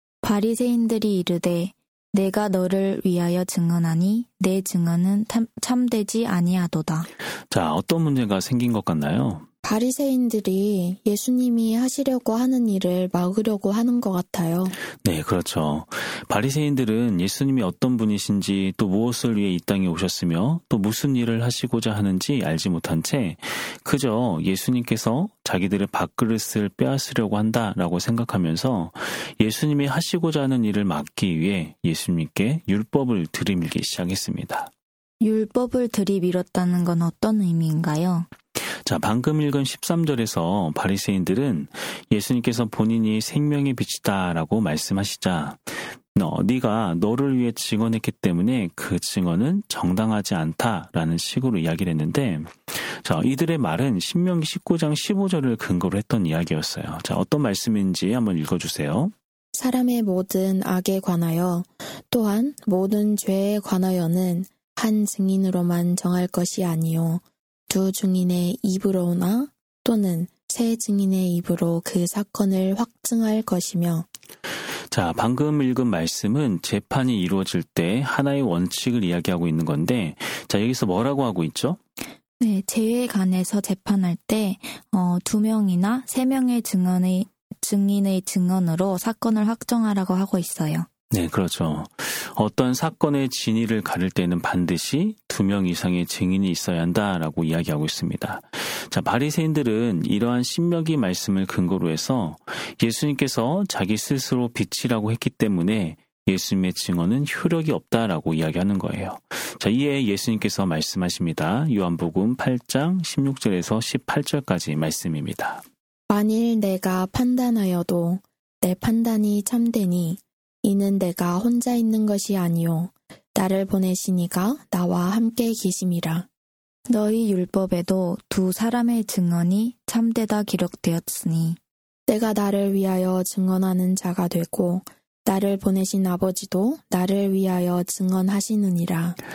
바리새인들이 이르되 내가 너를 위하여 증언하니 내 증언은 참되지 아니하도다. 자, 어떤 문제가 생긴 것 같나요? 바리새인들이 예수님이 하시려고 하는 일을 막으려고 하는 것 같아요. 네, 그렇죠. 바리새인들은 예수님이 어떤 분이신지 또 무엇을 위해 이 땅에 오셨으며 또 무슨 일을 하시고자 하는지 알지 못한 채 그저 예수님께서 자기들의 밥그릇을 빼앗으려고 한다라고 생각하면서 예수님이 하시고자 하는 일을 막기 위해 예수님께 율법을 들이밀기 시작했습니다. 율법을 들이밀었다는 건 어떤 의미인가요? 자, 방금 읽은 13절에서 바리새인들은 예수님께서 본인이 생명의 빛이다라고 말씀하시자 네가 너를 위해 증언했기 때문에 그 증언은 정당하지 않다라는 식으로 이야기를 했는데 자, 이들의 말은 신명기 19장 15절을 근거로 했던 이야기였어요. 자, 어떤 말씀인지 한번 읽어주세요. 사람의 모든 악에 관하여 또한 모든 죄에 관하여는 한 증인으로만 정할 것이 아니요 두 증인의 입으로나 또는 세 증인의 입으로 그 사건을 확증할 것이며. 자, 방금 읽은 말씀은 재판이 이루어질 때 하나의 원칙을 이야기하고 있는 건데 자, 여기서 뭐라고 하고 있죠? 네, 죄에 관해서 재판할 때 2명이나 3명의 증인의 증언으로 사건을 확정하라고 하고 있어요. 네, 그렇죠. 어떤 사건의 진위를 가릴 때는 반드시 2명 이상의 증인이 있어야 한다라고 이야기하고 있습니다. 자, 바리새인들은 이러한 신명기 말씀을 근거로 해서 예수님께서 자기 스스로 빛이라고 했기 때문에 예수님의 증언은 효력이 없다라고 이야기하는 거예요. 자, 이에 예수님께서 말씀하십니다. 요한복음 8장 16절에서 18절까지 말씀입니다. 만일 내가 판단하여도 내 판단이 참되니 이는 내가 혼자 있는 것이 아니요 나를 보내시니가 나와 함께 계심이라. 너희 율법에도 2 사람의 증언이 참되다 기록되었으니 내가 나를 위하여 증언하는 자가 되고 나를 보내신 아버지도 나를 위하여 증언하시느니라.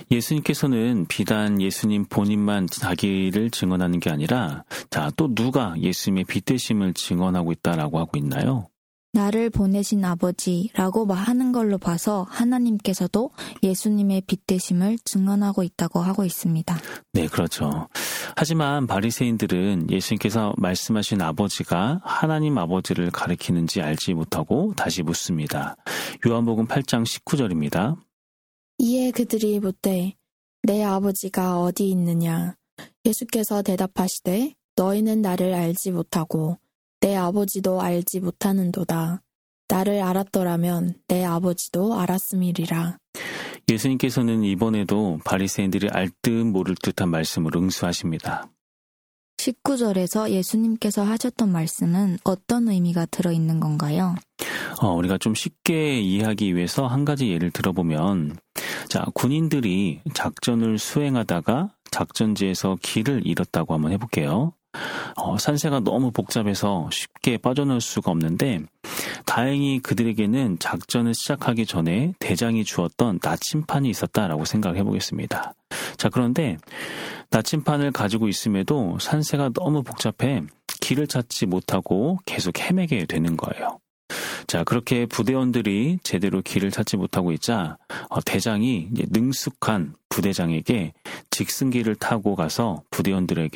예수님께서는 비단 예수님 본인만 자기를 증언하는 게 아니라 또 누가 예수님의 빛되심을 증언하고 있다라고 하고 있나요? 나를 보내신 아버지라고 말하는 걸로 봐서 하나님께서도 예수님의 빛되심을 증언하고 있다고 하고 있습니다. 네, 그렇죠. 하지만 바리새인들은 예수님께서 말씀하신 아버지가 하나님 아버지를 가리키는지 알지 못하고 다시 묻습니다. 요한복음 8장 19절입니다. 이에 그들이 묻되 내 아버지가 어디 있느냐? 예수께서 대답하시되 너희는 나를 알지 못하고 내 아버지도 알지 못하는도다. 나를 알았더라면 내 아버지도 알았음이리라. 예수님께서는 이번에도 바리새인들이 알 듯 모를 듯한 말씀을 응수하십니다. 19절에서 예수님께서 하셨던 말씀은 어떤 의미가 들어있는 건가요? 우리가 좀 쉽게 이해하기 위해서 한 가지 예를 들어보면, 군인들이 작전을 수행하다가 작전지에서 길을 잃었다고 한번 해볼게요. 산세가 너무 복잡해서 쉽게 빠져나올 수가 없는데 다행히 그들에게는 작전을 시작하기 전에 대장이 주었던 나침판이 있었다라고 생각해 보겠습니다. 그런데 나침판을 가지고 있음에도 산세가 너무 복잡해 길을 찾지 못하고 계속 헤매게 되는 거예요. 그렇게 부대원들이 제대로 길을 찾지 못하고 있자 대장이 능숙한 부대장에게 직승기를 타고 가서 부대원들을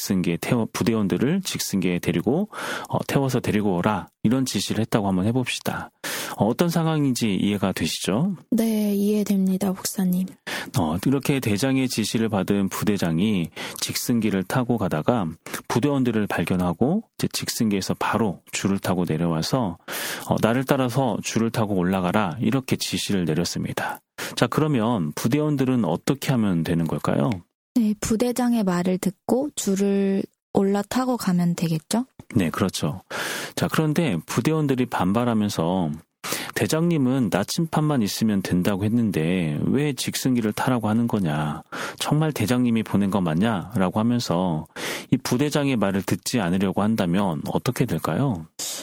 직승기에 데리고 태워서 데리고 오라, 이런 지시를 했다고 한번 해봅시다. 어떤 상황인지 이해가 되시죠? 네, 이해됩니다, 목사님. 이렇게 대장의 지시를 받은 부대장이 직승기를 타고 가다가 부대원들을 발견하고 직승기에서 바로 줄을 타고 내려와서 나를 따라서 줄을 타고 올라가라, 이렇게 지시를 내렸습니다. 그러면 부대원들은 어떻게 하면 되는 걸까요? 네, 부대장의 말을 듣고 줄을 올라타고 가면 되겠죠? 네, 그렇죠. 그런데 부대원들이 반발하면서 대장님은 나침판만 있으면 된다고 했는데 왜 직승기를 타라고 하는 거냐? 정말 대장님이 보낸 거 맞냐? 라고 하면서 이 부대장의 말을 듣지 않으려고 한다면 어떻게 될까요?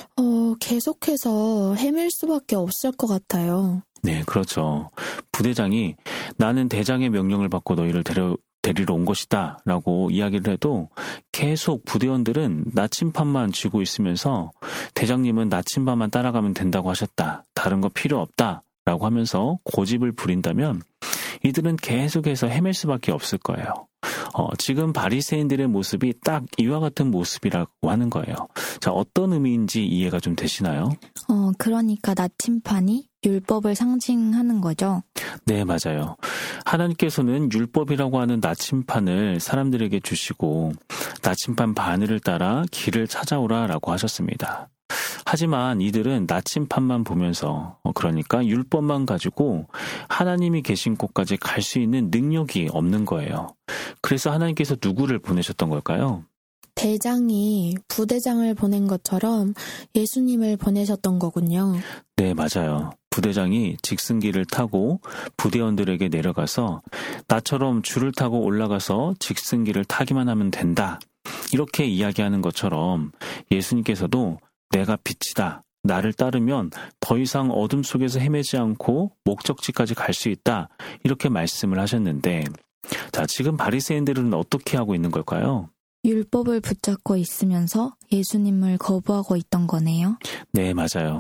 계속해서 헤맬 수밖에 없을 것 같아요. 네, 그렇죠. 부대장이 나는 대장의 명령을 받고 너희를 데리러 온 것이다 라고 이야기를 해도 계속 부대원들은 나침판만 쥐고 있으면서 대장님은 나침판만 따라가면 된다고 하셨다, 다른 거 필요 없다 라고 하면서 고집을 부린다면 이들은 계속해서 헤맬 수밖에 없을 거예요. 지금 바리새인들의 모습이 딱 이와 같은 모습이라고 하는 거예요. 어떤 의미인지 이해가 좀 되시나요? 그러니까 나침판이 율법을 상징하는 거죠? 네, 맞아요. 하나님께서는 율법이라고 하는 나침판을 사람들에게 주시고 나침판 바늘을 따라 길을 찾아오라라고 하셨습니다. 하지만 이들은 나침판만 보면서, 그러니까 율법만 가지고 하나님이 계신 곳까지 갈 수 있는 능력이 없는 거예요. 그래서 하나님께서 누구를 보내셨던 걸까요? 대장이 부대장을 보낸 것처럼 예수님을 보내셨던 거군요. 네, 맞아요. 부대장이 직승기를 타고 부대원들에게 내려가서 나처럼 줄을 타고 올라가서 직승기를 타기만 하면 된다, 이렇게 이야기하는 것처럼 예수님께서도 내가 빛이다, 나를 따르면 더 이상 어둠 속에서 헤매지 않고 목적지까지 갈 수 있다, 이렇게 말씀을 하셨는데, 지금 바리새인들은 어떻게 하고 있는 걸까요? 율법을 붙잡고 있으면서 예수님을 거부하고 있던 거네요. 네, 맞아요.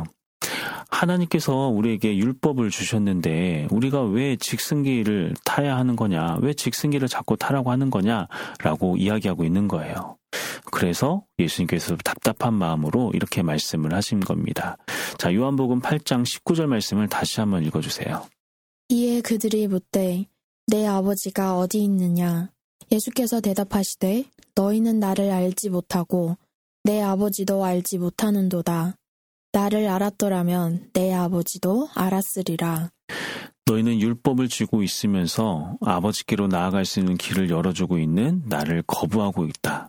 하나님께서 우리에게 율법을 주셨는데 우리가 왜 직승기를 타야 하는 거냐, 왜 직승기를 자꾸 타라고 하는 거냐라고 이야기하고 있는 거예요. 그래서 예수님께서 답답한 마음으로 이렇게 말씀을 하신 겁니다. 요한복음 8장 19절 말씀을 다시 한번 읽어주세요. 이에 그들이 묻되 내 아버지가 어디 있느냐? 예수께서 대답하시되 너희는 나를 알지 못하고 내 아버지도 알지 못하는도다. 나를 알았더라면 내 아버지도 알았으리라. 너희는 율법을 쥐고 있으면서 아버지께로 나아갈 수 있는 길을 열어주고 있는 나를 거부하고 있다.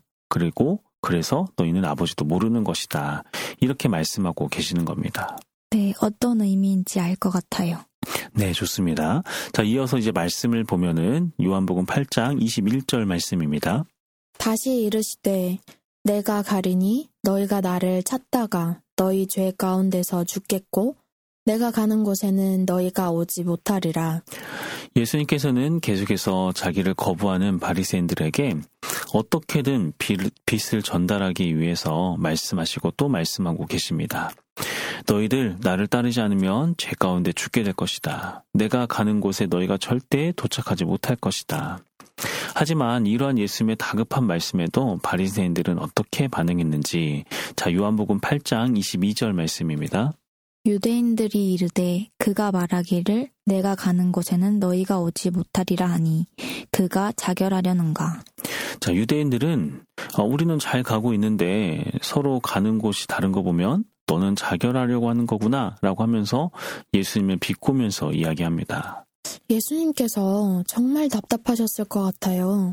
그래서 너희는 아버지도 모르는 것이다, 이렇게 말씀하고 계시는 겁니다. 네, 어떤 의미인지 알 것 같아요. 네, 좋습니다. 이어서 이제 말씀을 보면은 요한복음 8장 21절 말씀입니다. 다시 이르시되 내가 가리니 너희가 나를 찾다가 너희 죄 가운데서 죽겠고 내가 가는 곳에는 너희가 오지 못하리라. 예수님께서는 계속해서 자기를 거부하는 바리새인들에게 어떻게든 빛을 전달하기 위해서 말씀하시고 또 말씀하고 계십니다. 너희들 나를 따르지 않으면 죄 가운데 죽게 될 것이다. 내가 가는 곳에 너희가 절대 도착하지 못할 것이다. 하지만 이러한 예수님의 다급한 말씀에도 바리새인들은 어떻게 반응했는지 자 요한복음 8장 22절 말씀입니다. 유대인들이 이르되 그가 말하기를 내가 가는 곳에는 너희가 오지 못하리라 하니 그가 자결하려는가. 자, 유대인들은 우리는 잘 가고 있는데 서로 가는 곳이 다른 거 보면 너는 자결하려고 하는 거구나 라고 하면서 예수님을 비꼬면서 이야기합니다. 예수님께서 정말 답답하셨을 것 같아요.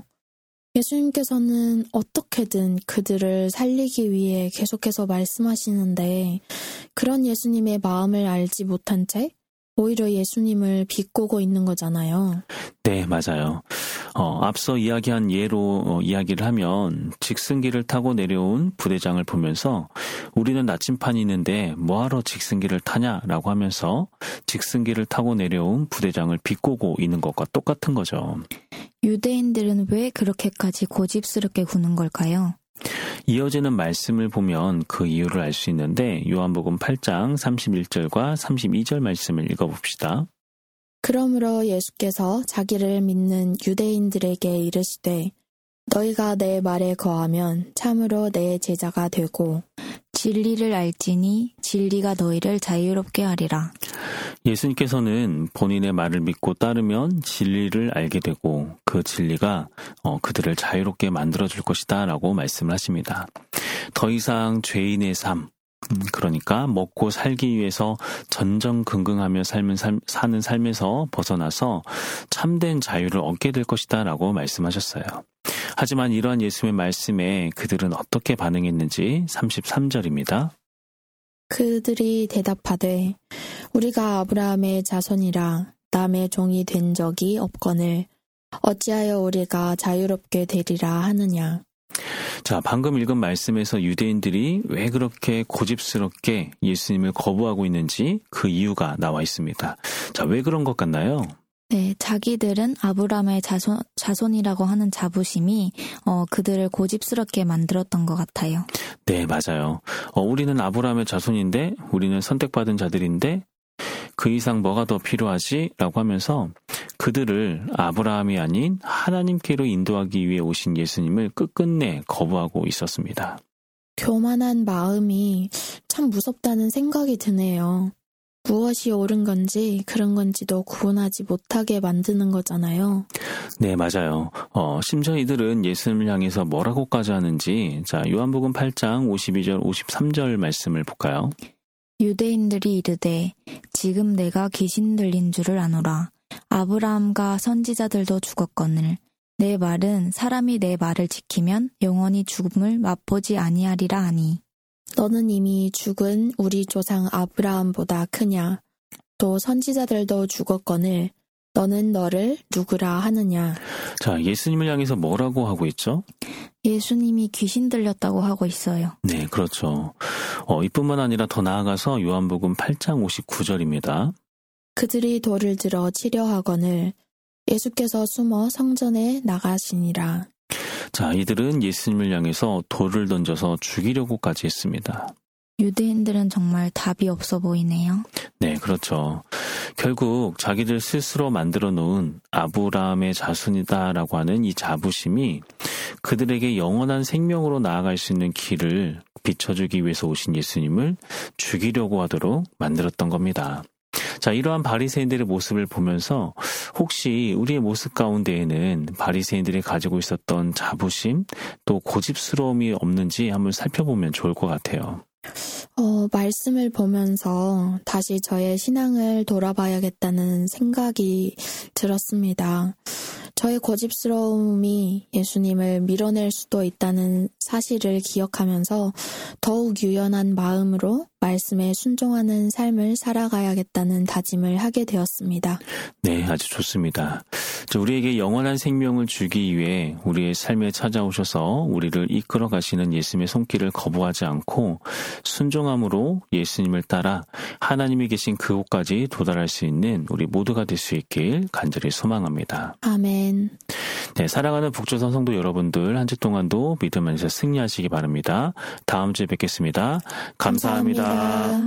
예수님께서는 어떻게든 그들을 살리기 위해 계속해서 말씀하시는데 그런 예수님의 마음을 알지 못한 채 오히려 예수님을 비꼬고 있는 거잖아요. 네, 맞아요. 앞서 이야기한 예로 이야기를 하면 직승기를 타고 내려온 부대장을 보면서 우리는 나침판이 있는데 뭐하러 직승기를 타냐라고 하면서 직승기를 타고 내려온 부대장을 비꼬고 있는 것과 똑같은 거죠. 유대인들은 왜 그렇게까지 고집스럽게 구는 걸까요? 이어지는 말씀을 보면 그 이유를 알 수 있는데 요한복음 8장 31절과 32절 말씀을 읽어봅시다. 그러므로 예수께서 자기를 믿는 유대인들에게 이르시되 너희가 내 말에 거하면 참으로 내 제자가 되고 진리를 알지니 진리가 너희를 자유롭게 하리라. 예수님께서는 본인의 말을 믿고 따르면 진리를 알게 되고 그 진리가 그들을 자유롭게 만들어줄 것이다 라고 말씀을 하십니다. 더 이상 죄인의 삶, 그러니까 먹고 살기 위해서 전전긍긍하며 사는 삶에서 벗어나서 참된 자유를 얻게 될 것이다 라고 말씀하셨어요. 하지만 이러한 예수님의 말씀에 그들은 어떻게 반응했는지 33절입니다. 그들이 대답하되 우리가 아브라함의 자손이라 남의 종이 된 적이 없거늘 어찌하여 우리가 자유롭게 되리라 하느냐. 자, 방금 읽은 말씀에서 유대인들이 왜 그렇게 고집스럽게 예수님을 거부하고 있는지 그 이유가 나와 있습니다. 자, 왜 그런 것 같나요? 네, 자기들은 아브라함의 자손이라고 하는 자부심이 그들을 고집스럽게 만들었던 것 같아요. 네, 맞아요. 우리는 아브라함의 자손인데 우리는 선택받은 자들인데 그 이상 뭐가 더 필요하지? 라고 하면서 그들을 아브라함이 아닌 하나님께로 인도하기 위해 오신 예수님을 끝끝내 거부하고 있었습니다. 교만한 마음이 참 무섭다는 생각이 드네요. 무엇이 옳은 건지 그런 건지도 구분하지 못하게 만드는 거잖아요. 네, 맞아요. 심지어 이들은 예수님을 향해서 뭐라고까지 하는지 자 요한복음 8장 52절 53절 말씀을 볼까요? 유대인들이 이르되 지금 내가 귀신 들린 줄을 아노라. 아브라함과 선지자들도 죽었거늘 내 말은 사람이 내 말을 지키면 영원히 죽음을 맛보지 아니하리라 하니. 너는 이미 죽은 우리 조상 아브라함보다 크냐? 또 선지자들도 죽었거늘 너는 너를 누구라 하느냐? 자, 예수님을 향해서 뭐라고 하고 있죠? 예수님이 귀신 들렸다고 하고 있어요. 네, 그렇죠. 이뿐만 아니라 더 나아가서 요한복음 8장 59절입니다. 그들이 돌을 들어 치려 하거늘 예수께서 숨어 성전에 나가시니라. 자, 이들은 예수님을 향해서 돌을 던져서 죽이려고까지 했습니다. 유대인들은 정말 답이 없어 보이네요. 네, 그렇죠. 결국 자기들 스스로 만들어 놓은 아브라함의 자손이다라고 하는 이 자부심이 그들에게 영원한 생명으로 나아갈 수 있는 길을 비춰주기 위해서 오신 예수님을 죽이려고 하도록 만들었던 겁니다. 자, 이러한 바리새인들의 모습을 보면서 혹시 우리의 모습 가운데에는 바리새인들이 가지고 있었던 자부심 또 고집스러움이 없는지 한번 살펴보면 좋을 것 같아요. 말씀을 보면서 다시 저의 신앙을 돌아봐야겠다는 생각이 들었습니다. 저의 고집스러움이 예수님을 밀어낼 수도 있다는 사실을 기억하면서 더욱 유연한 마음으로 말씀에 순종하는 삶을 살아가야겠다는 다짐을 하게 되었습니다. 네, 아주 좋습니다. 우리에게 영원한 생명을 주기 위해 우리의 삶에 찾아오셔서 우리를 이끌어 가시는 예수님의 손길을 거부하지 않고 순종함으로 예수님을 따라 하나님이 계신 그곳까지 도달할 수 있는 우리 모두가 될 수 있길 간절히 소망합니다. 아멘. 네, 사랑하는 북조선 성도 여러분들, 한 주 동안도 믿음 안에서 승리하시기 바랍니다. 다음 주에 뵙겠습니다. 감사합니다.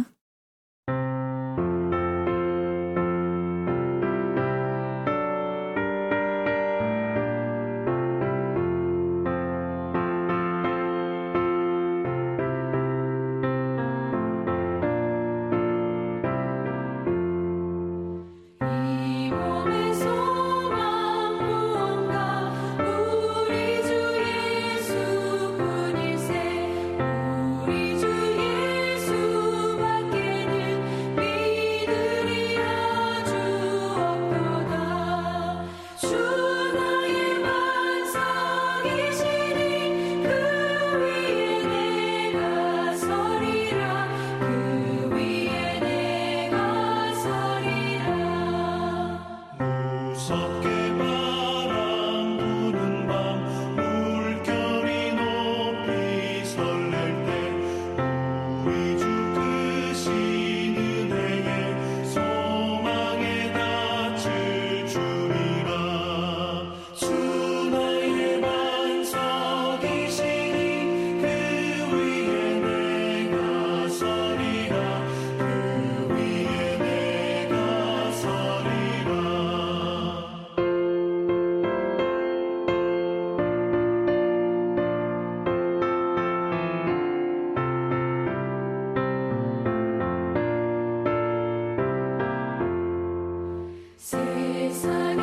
세상